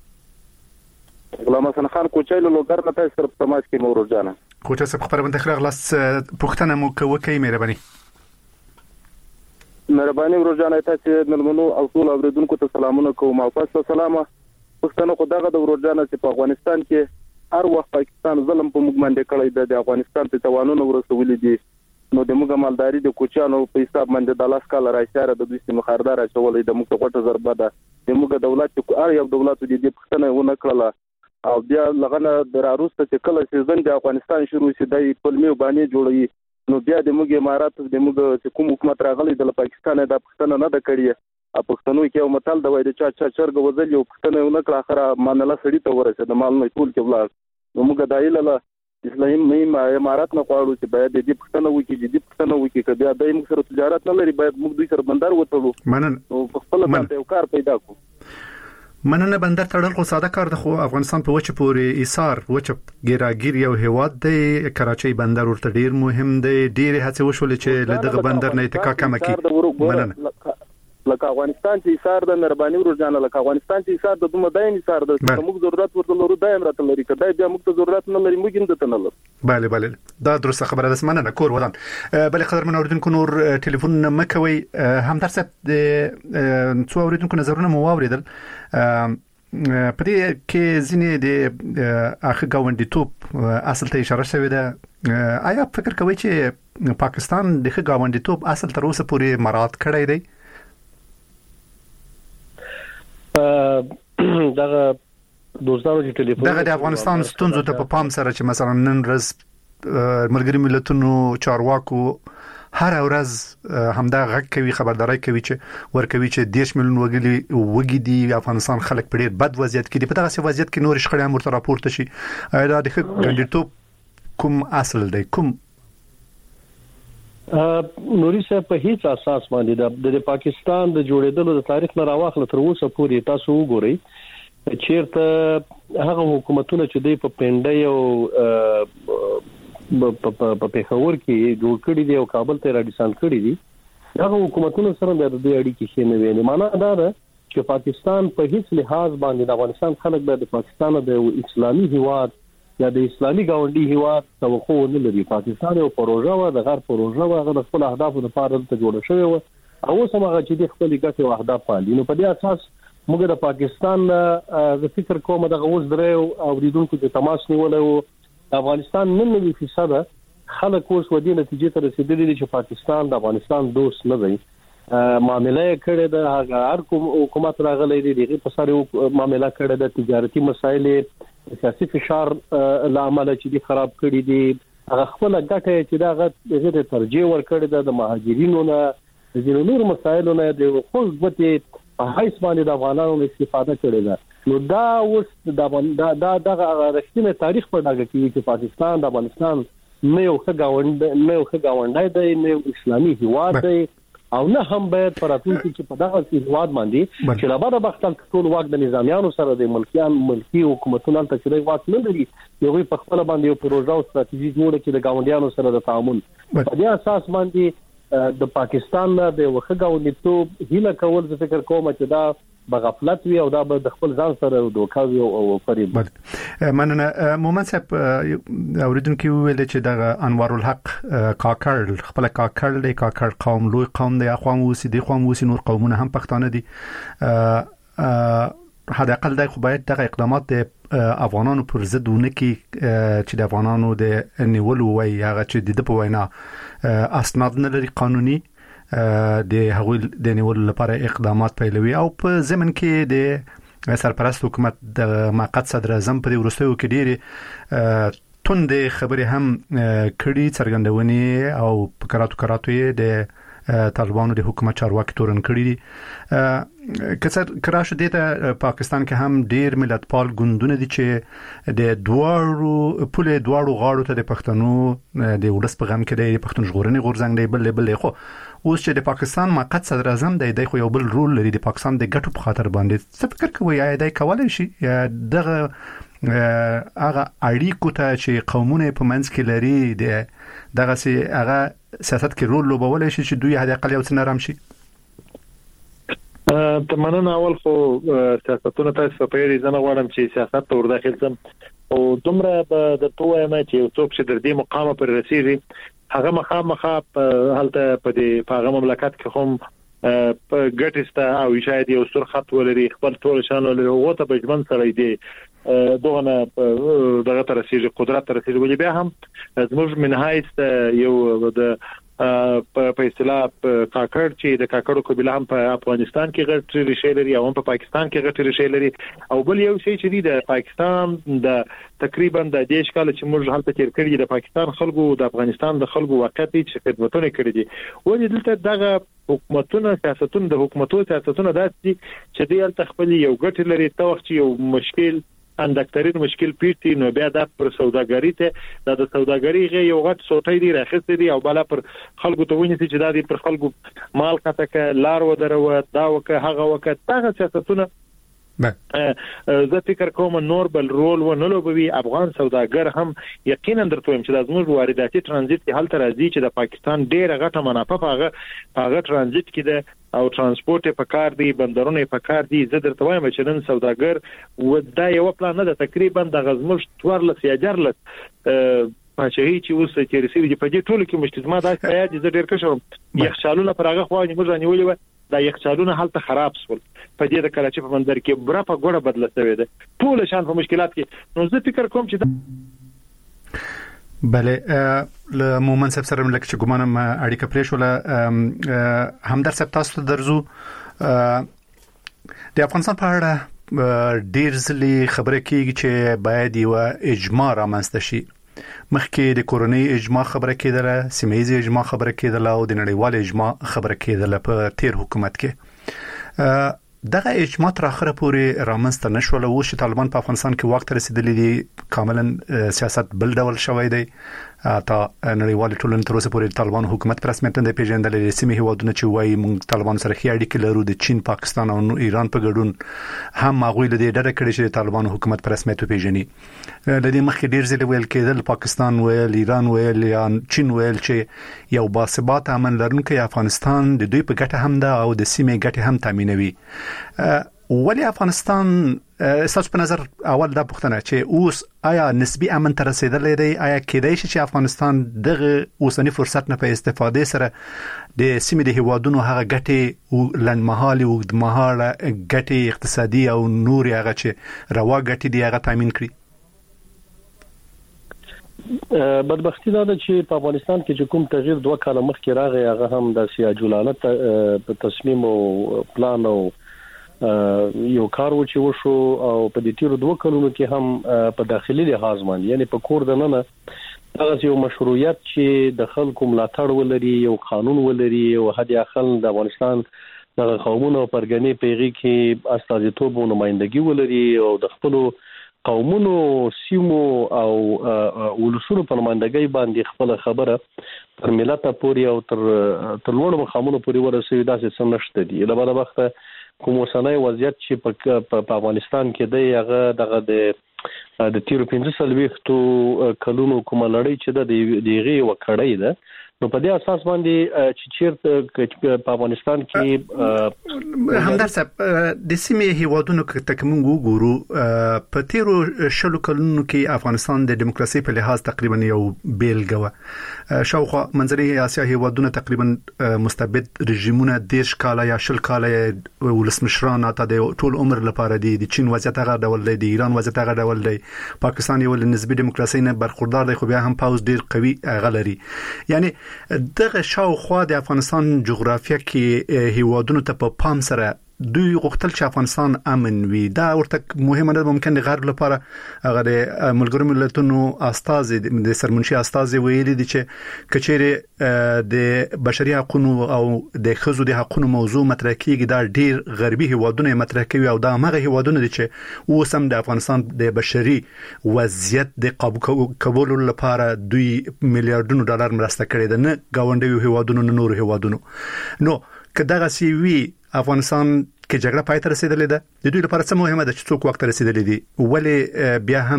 غلام حسن خان کوچایلو لوګر نه تاسو په تماس کې مور جانه کوچا څه خبره باندې خلک لاس پښتنه مو کوي مهرباني مهرباني ورجانه تاسو ملمنو او ټول اوریدونکو ته سلامونه کوم او تاسو سلامه پښتنو خو دغه د ورجانه چې په افغانستان کې هر وخت پاکستان ظلم په موږ باندې کړی د افغانستان ته توانونه ورسولې دي نو د موږ مالداري د کوچانو په حساب باندې د لاس کال راځي د دوی سیمه خاردار چولې د موږ غټه ضربه ده د موږ دولت چې هر یو دولت د دې پښتنه ونه کړله او بیا لغنه د راروسته چې کله سیزن د افغانستان شروع شي د پلمي باندې جوړوي نو بیا د موږ امارات د موږ کوم حکومت راغلی د پاکستان د پښتنه نه د کړی ا پښتنو کې یو متل د وای د چا چا چرګ وزل یو پښتنه نه کړ اخره مانله سړی ته ورسېد د مال نه ټول کې ولاړ نو موږ دایله اسلامي امارات نه غواړو چې باید د پښتنه وکی د پښتنه وکی کبه د موږ سره تجارت نه لري باید موږ دوی سره بندر وټړو منن او خپل باندې یو کار پیدا کو مننه بندر تړل خو ساده کار ده خو افغانستان په وچه پورې ایثار وچه ګیراګیر یو هیواد دی کراچۍ بندر ورته ډیر مهم دی ډیر هڅه وشول چې له دغه بندر نه اتکا کم کړي مننه لکه افغانستان چې ایثار د مهرباني ورجانه لکه افغانستان چې ایثار د دومره دایم ایثار د موږ ضرورت ورته لرو دایم راته لري کله بیا موږ ته ضرورت نه لري موږ هم ته نه لرو bale bale دا درسته خبره ده مننه کور ودان بل قدر من اوریدونکو نور ټلیفون مکوي هم درسه د څو اوریدونکو نظرونه مو واوریدل پدې کې ځینې د اخر گاونډي توپ اصل ته اشاره شوې ده آیا فکر کوئ چې پاکستان د گاونډي توپ اصل تر اوسه پورې مراعات کړی دی دغه دوستانو چې ټلیفون دغه د افغانستان ستونزو ته په پام سره چې مثلا نن ورځ ملګری ملتونو چارواکو هر ورځ همدا غږ کوي خبرداري کوي چې ورکوي چې دیش ملیون وګړي وګړي دی افغانستان خلک په ډیر بد وضعیت کې دي په دغه وضعیت کې نور شخړې هم ورته راپورته شي دا د ګوندیتوب کوم اصل دی کوم نوري صاحب په هیڅ اساس باندې د پاکستان د جوړېدلو د تاریخ نه راوخله تر اوسه پورې تاسو وګورئ چیرته هغه حکومتونه چې دوی په پنده یو په پیښور کې جوړ کړی دی او کابل ته راډیسان کړی دی هغه حکومتونو سره د دې اړیکې شې نه ویني معنا دا ده چې پاکستان په هیڅ لحاظ باندې د افغانستان خلک د پاکستان د اسلامي هیواد یا د اسلامي ګاونډي هیواد توقع نه لري پاکستان یو پروژه و د غیر پروژه و هغه د خپل اهدافو لپاره ته جوړ شوی و او اوس هغه چې د خپل ګټې او اهداف پالي نو په دې اساس موږ د پاکستان د فکر کوم د غوښ درې او ریدونکو د تماس نیولای افغانستان نن نوي فیصد خلک اوس ودی نتیجې ته رسیدلي دي چې پاکستان د افغانستان دوست نه دی معاملې کړي د هر کوم حکومت راغلي دي دغه په سره معاملې کړي د تجارتي مسایل سیاسي فشار لامل چې دي خراب کړي دي هغه خپل ګټه چې دا غږ ترجیح ورکړي د مهاجرینو نه د نور مسایلو نه د خپل ګټه په هیڅ باندې د افغانانو استفاده کړي ده نو دا اوس دا دا د رښتینی تاریخ په ډاګه کې چې پاکستان د افغانستان نه یو ښه گاوند نه یو ښه گاونډی دی نه یو اسلامي هیواد دی او نه هم باید پراتونکو چې په دغه هیواد باندې چې لا بعد بختل ټول واک د نظامیانو سره د ملکیان ملکی حکومتونو ته چې واک نه لري یو په خپل باندې یو پروژه او ستراتیژي جوړه کړي د گاونډیانو سره د تعامل په دې اساس باندې د پاکستان د وخت گاونډیتوب هیله کول څه فکر کوم چې دا بغفلت وي او دا به د خپل ځان سره دوکا وي او فریب مننه مومن صاحب اوریدونکو ویل چې د انوار الحق کاکړ خپل کاکړ دی کاکړ قوم لوی قوم دی اخوام وسی دی قوم وسی نور قومونه هم پښتانه دي حد اقل د خو باید دغه اقدامات د افغانانو پر ضد ونه کې چې د افغانانو د نیولو وای هغه چې د په وینا اسناد نه لري قانوني د هغوی د نیولو لپاره اقدامات پیلوي او په ضمن کې د سرپرست حکومت د موقت صدر اعظم په وروستیو کې ډېری توندې خبرې هم کړي څرګندونې او په کراتو کراتو یې د طالبانو د حکومت چارواکي تورن کړي دي کثر کراش دیته پاکستان کې هم ډیر ملتپال ګوندونه دي چې د دوړو پوله دوړو غاړو ته د پښتنو د ولس په غم کې د پښتون ژغورنې غورځنګ دی بل بل خو اوس چې د پاکستان موقت صدر اعظم دی د خو یو بل رول لري د پاکستان د ګټو په خاطر باندې څه فکر کوي یا د کولای شي دغه هغه اړیکو ته چې قومونه په منځ کې لري د دغه سي هغه سیاست کې رول لوبولای شي چې دوی هدا اقل یو څه نرم شي ته مننه. اول خو سیاستونه تاسو په اړه ځنه غواړم چې سیاست ته ورداخل سم او دومره به د توه ما چې یو څوک چې د دې مقام پر رسیدي هغه مخامخه هلته په دې په مملکت کې هم په ګټسته او شاید یو سر خط ولري خپل ټول شان ولري او ته په ځمن سره دی دغه دغه تر رسیدي قدرت تر رسیدي ولې بیا هم زموږ منهایست یو د په اصطلاح کاکړ چې د کاکړو قبیله هم په افغانستان کې غټ ریښې لري او هم په پاکستان کې غټ ریښې لري او بل یو شی چې دی د پاکستان د تقریبا د دیش کال چې موږ هلته تیر کړی د پاکستان خلکو د افغانستان د خلکو واقعي چې خدمتونه کړې دي ولې دلته دغه حکومتونه سیاستونه د حکومتونو سیاستونه داسې چې دی هلته خپل یو غټ لري ته وخت یو مشکل اندکترین مشکل پیټي نو بیا د پر سوداګری ته د سوداګری غي یو غټ سوټي دی راخسته دی او بالا پر خلکو ته ونی چې دا دی پر خلکو مال کته لار و درو دا وک هغه وک دغه سیاستونه زه فکر کوم نور بل رول و نه لوبوي افغان سوداګر هم یقینا درته وایم چې د زموږ وارداتي ترانزیت هل تر راځي چې د پاکستان ډېر غټه منافع هغه هغه ترانزیت کې ده او ترانسپورت په کار دی بندرونه په کار دي زه درته وایم چې نن سوداګر و دا یو پلان نه ده تقریبا د غزمش تورلس یا جرلس پاچهي چې اوس چې رسېږي په دې ټولو کې مشتزما دا سیا دي زه ډېر کښم یخشالونه پر هغه خو موږ رانیولې و دا یخچالونه حالت خراب شول په دې د کراچي په منځ کې برا په ګوره بدله شوې ده ټول شان په مشکلات کې نو زه فکر کوم چې بله له مومن صاحب سره ملک چې ګمانم اړیکه پرې شو هم در صاحب تاسو ته درځو د افغانستان په اړه ډیر ځلې خبره کیږي چې باید یو اجماع رامنځته شي مخکې د کورونی اجماع خبره کېدله سیمایي اجماع خبره کېدله او د نړیوال اجماع خبره کېدله په تیر حکومت کې دغه اجماع تر اخره پورې رامنځته نشول او چې طالبان په افغانستان کې وخت رسیدلی دي کاملا سیاست بل ډول شوی دی تا نړیوال ټولنې تر اوسه پورې طالبان حکومت پر رسمیت نه پیژندل سیمه هیوادونه چې وایي موږ طالبان سره خې اړیکې لرو د چین پاکستان او ایران په ګډون هم مغوی له دې ډېر کړي چې طالبان حکومت پر رسمیت پیژني د دې مخکې ډیر ځله ویل کېدل پاکستان ویل ایران ویل یا چین ویل چې یو باثبات امن لرونکی افغانستان د دوی په ګټه هم ده او د سیمه ګټه هم تامینوي ولی افغانستان اساس په نظر اول دا پوښتنه چې اوس آیا نسبی امن تر رسیدلې دی آیا کېدای شي چې افغانستان دغه اوسنی فرصت نه په استفاده سره د سیمې د هیوادونو هغه ګټې او لنډمهالي او اوږدمهاله ګټې اقتصادي او نور هغه چې روا ګټې دی هغه تامین کړي بدبختی دا ده چې په افغانستان کې چې کوم تغییر دوه کاله مخکې راغی هغه هم د سیاجولانه په تصمیم او پلان او یو کار و چې وشو او په دې تیر دوه کلونو کې هم په داخلي لحاظ باندې یعنی په کور د نن هغه یو مشروعیت چې د خلکو ملاتړ ولري یو قانون ولري او هدي اخل د افغانستان د قومونو پرګنې پیغي کې استازیتوب او نمائندګي ولري او د خپل قومونو سیمو او ولسونو په نمائندګۍ باندې خپل خبره تر ملت پورې او تر تر لوړ مقامونو پورې ورسوي داسې څه نشته دي له بل وخت کوم وسنۍ وضعیت چې په افغانستان کې دی هغه دغه د د تیرو پنځه سلويختو کلونو کومه لړۍ چې د دیغه وکړې ده نو په دې اساس باندې چې چیرته په افغانستان کې همدار صاحب د سیمې هیوادونو کې تکمن وګورو په تیرو شلو کلونو کې افغانستان د دیموکراسي په لحاظ تقریبا یو بیلګه شاوخوا منځنۍ اسیا هیوادونو تقریبا مستبد رژیمونه دیش کاله یا شل کاله ولسمشران ته د ټول عمر لپاره دي د چین وضعیت هغه ډول دی د ایران وضعیت هغه ډول دی پاکستان یو نسبی دیموکراسي نه برخوردار دی خو بیا هم پاوز ډیر قوي غلري یعنی دغه شاوخوا د افغانستان جغرافیه کې هیوادونو ته په پام سره دوی غوښتل چې افغانستان امن وي دا ورته مهمه ده ممکن د غرب لپاره هغه د ملګرو ملتونو استاذ د سرمنشي استاذ ویلي دي چې کچېره د بشري حقوقو او د خزو د حقوقو موضوع مطرح کیږي دا ډیر غربي هیوادونه مطرح کوي او دا هغه هیوادونه دي چې اوسم د افغانستان د بشري وضعیت د قابو کولو لپاره دوی میلیارډونو ډالر مرسته کړې ده نه گاونډي هیوادونو نه نور هیوادونو نو کداغه سی وی افغانستان کې جګړه پای ته رسیدلې ده د دوی لپاره څه مهمه ده چې څوک وخت رسیدلې دي ولې بیا هم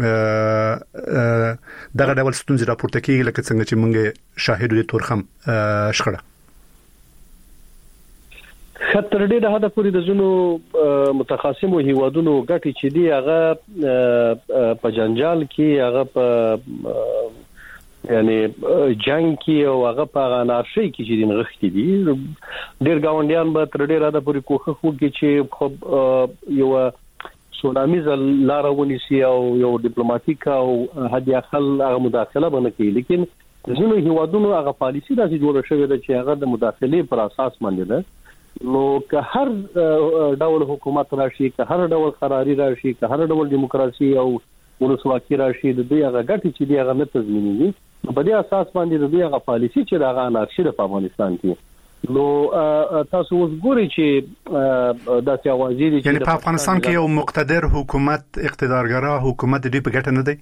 دغه ډول ستونزې راپورته کیږي لکه څنګه چې موږ شاهد د تورخم شخړه خطر ډېر هدا پوری د زونو متخاصمو هیوادونو غټي چې دی هغه په جنجال کې هغه په یعنی جنگ کې او هغه په انارشي کې چې دین غختي دي ډېر گاونډیان به تر ډېر اده پوری کوخه خو کې چې خو یو سونامیز لار ونیسي او یو ډیپلوماټیک او هدي خل هغه مداخله باندې کوي لیکن ځینو هیوادونو هغه پالیسی داسې جوړه شوې ده چې هغه د مداخلې پر اساس باندې ده نو که هر ډول حکومت راشي که هر ډول قراری راشي که هر ډول دیموکراسي او ولسواکي راشي د دې هغه ګټې چې دی هغه نه تضمینوي په دې اساس باندې د دې هغه پالیسی چې دا غانارشي د افغانستان کې نو تاسو اوس ګورئ چې د سیاوازي دي چې په افغانستان کې یو مقتدر حکومت اقتدارګرا حکومت د دې په ګټه نه دی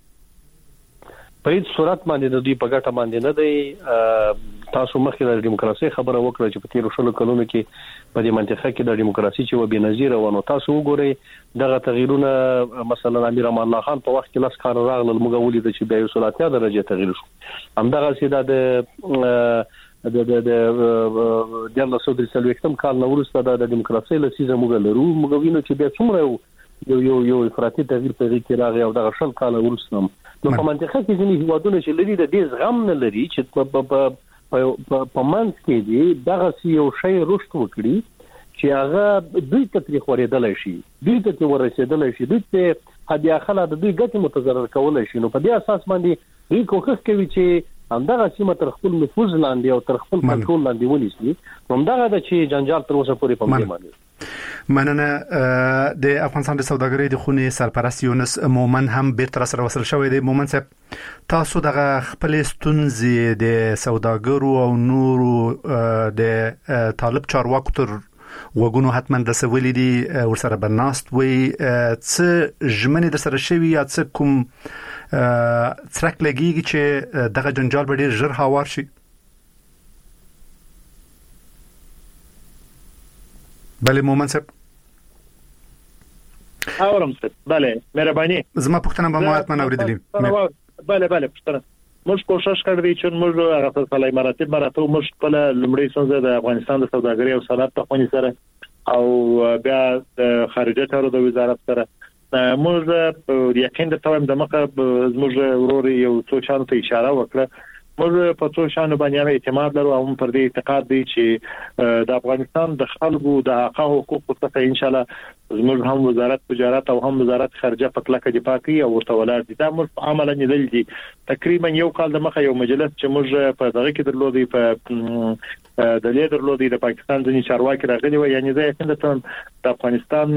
په هیڅ صورت باندې د دې په ګټه باندې نه دی تاسو مخکې د دیموکراسي خبره وکړه چې په تیر شلو کلونو کې په دې منطقه کې د دیموکراسي چې و بنظیر ونه تاسو وګورئ دغه تغیرونه مثلا امیر امان الله خان په وخت کې لاس کار راغله موږ ولید چې بیا یو سلطنت درجه تغییر شو همدغه سیده د د د د د سودري سلوختم کال نو ورسته د دیموکراسي لسیزه موږ لرو موږ وینو چې بیا څومره یو یو یو افراطي تغییر په کې راغی او دغه شل کال ورسته نو په منطقه کې ځینې هیوادونه چې لري د دې زغم نه لري چې په په منځ کې دی دغه یو شی رشد وکړي چې هغه دوی ته تاریخ ورېدل شي دوی ته ورسېدل شي دوی ته هدي خلا د دوی ګټه متضرر کول شي نو په دې اساس باندې دوی کوښښ کوي چې همدغه سیمه تر خپل نفوذ لاندې او تر خپل کنټرول لاندې ونیسي همدغه د چې جنجال تر اوسه پورې په مې باندې مننه د افغانستان د سوداګرۍ د خونې سرپرست یونس مومن هم بیرته سره وصل شوی دی مومن صاحب تاسو دغه خپل ستونزې د سوداګرو او نورو د طالب چارواکو تر وګونو حتما رسولې دي ورسره برناست وي څه ژمنې د سره شوی یا څه کوم څرک لګیږي چې دغه جنجال به ډیر ژر هوار شي بله مومن صاحب اورم صاحب بله مهرباني زما پښتنه به مو حتما اوریدلې بله بله پښتنه موږ کوشش کړی چې موږ هغه سلسله مراتب مراتب موږ خپل لمړی څنګه د افغانستان د سوداګرۍ او صنعت په خونی سره او بیا د خارجه چارو د وزارت سره موږ یقین د تویم د مخه موږ ورور یو څو شانو ته اشاره وکړه موږ په څو شانو باندې اعتماد لرو او پر دې اعتقاد دی چې د افغانستان د خلکو د حقوقو څخه ان شاء الله زموږ هم وزارت تجارت او هم وزارت خارجه په کلکه دفاع کوي او ورته ولر دي دا موږ عملاً نیدل دي تقریبا یو کال د مخه یو مجلس چې موږ په دغه کې درلودي په د لیدر لودي د پاکستان د چارواکي راغلي و یعنی زه یقین درته د افغانستان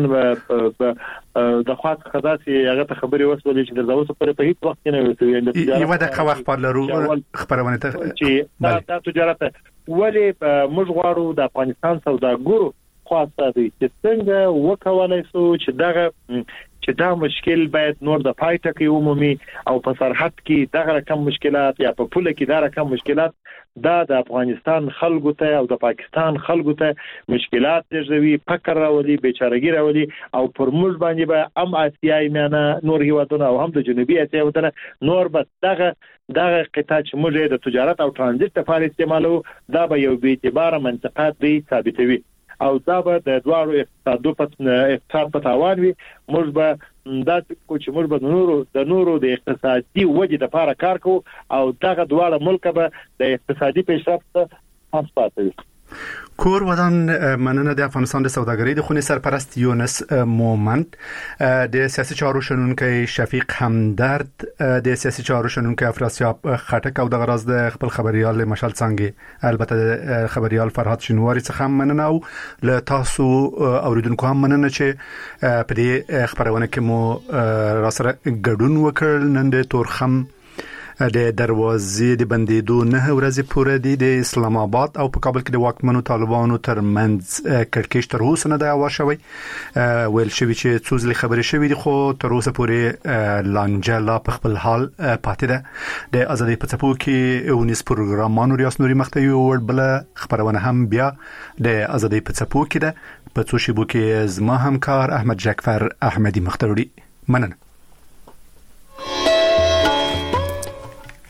د خاص خداسي هغه ته خبري وسولې چې د اوسه پر په هیڅ وخت نه وي یو د خواخ په لرو خبرونه ته چې دا تجارت ولی موږ غواړو د افغانستان سوداګرو خواسته دي چې څنګه وکولای شو چې دغه چې دا مشکل باید نور د پای ټکی عمومي او په سرحد کې دغه رقم مشکلات یا په پوله کې دا رقم مشکلات دا د افغانستان خلکو ته او د پاکستان خلکو ته مشکلات جوړوي، فقر راولي، بیچارهګي راولي او پر موږ باندې به هم آسیایي میانه نور هیوادونه او هم د جنوبي اسیا هیوادونه نور به دغه دغه قطاع چې موږ د تجارت او ترانزیت لپاره استعمالو دا به یو بې اعتباره منطقه دی ثابتوي او دا به د دوارو اقتصادو په اقتصاد په تاوان وي. موږ به دا چې موږ به نورو د نورو د اقتصادي وجې لپاره کار کوو او دغه دواړه ملک به د اقتصادي پیشرفت هم پاتې وي. کور ودان مننه د افغانستان د سوداګرۍ د خونې سرپرست یونس مومند، د سیاسي چارو شنونکي شفیق همدرد، د سیاسي چارو شنونکي افراسیاب خټک او د غراز د خپل خبريال مشال څنګه البته خبريال فرهاد شینواری څخه مننه او له تاسو اوریدونکو هم مننه چې په دې خبرونه کې مو را سره ګډون وکړ. نن د تورخم د دروازې د بندیدو نه ورځې پورې دی د اسلام آباد او په کابل کې د واکمنو طالبانو ترمنځ کړکېچ تر اوسه نه دی هوار شوی. ویل شوی چې څو ځلې خبرې شوې دي خو تر اوسه پورې لانجه لا په خپل حال پاتې ده. د ازادي په څپو کې اونیس پروګرامانو ریاست نوري مخته یو ور بل خبرونه هم بیا د ازادي په څپو کې ده. په څو شیبو کې زما همکار احمد جعفر احمدی مختاري مننه.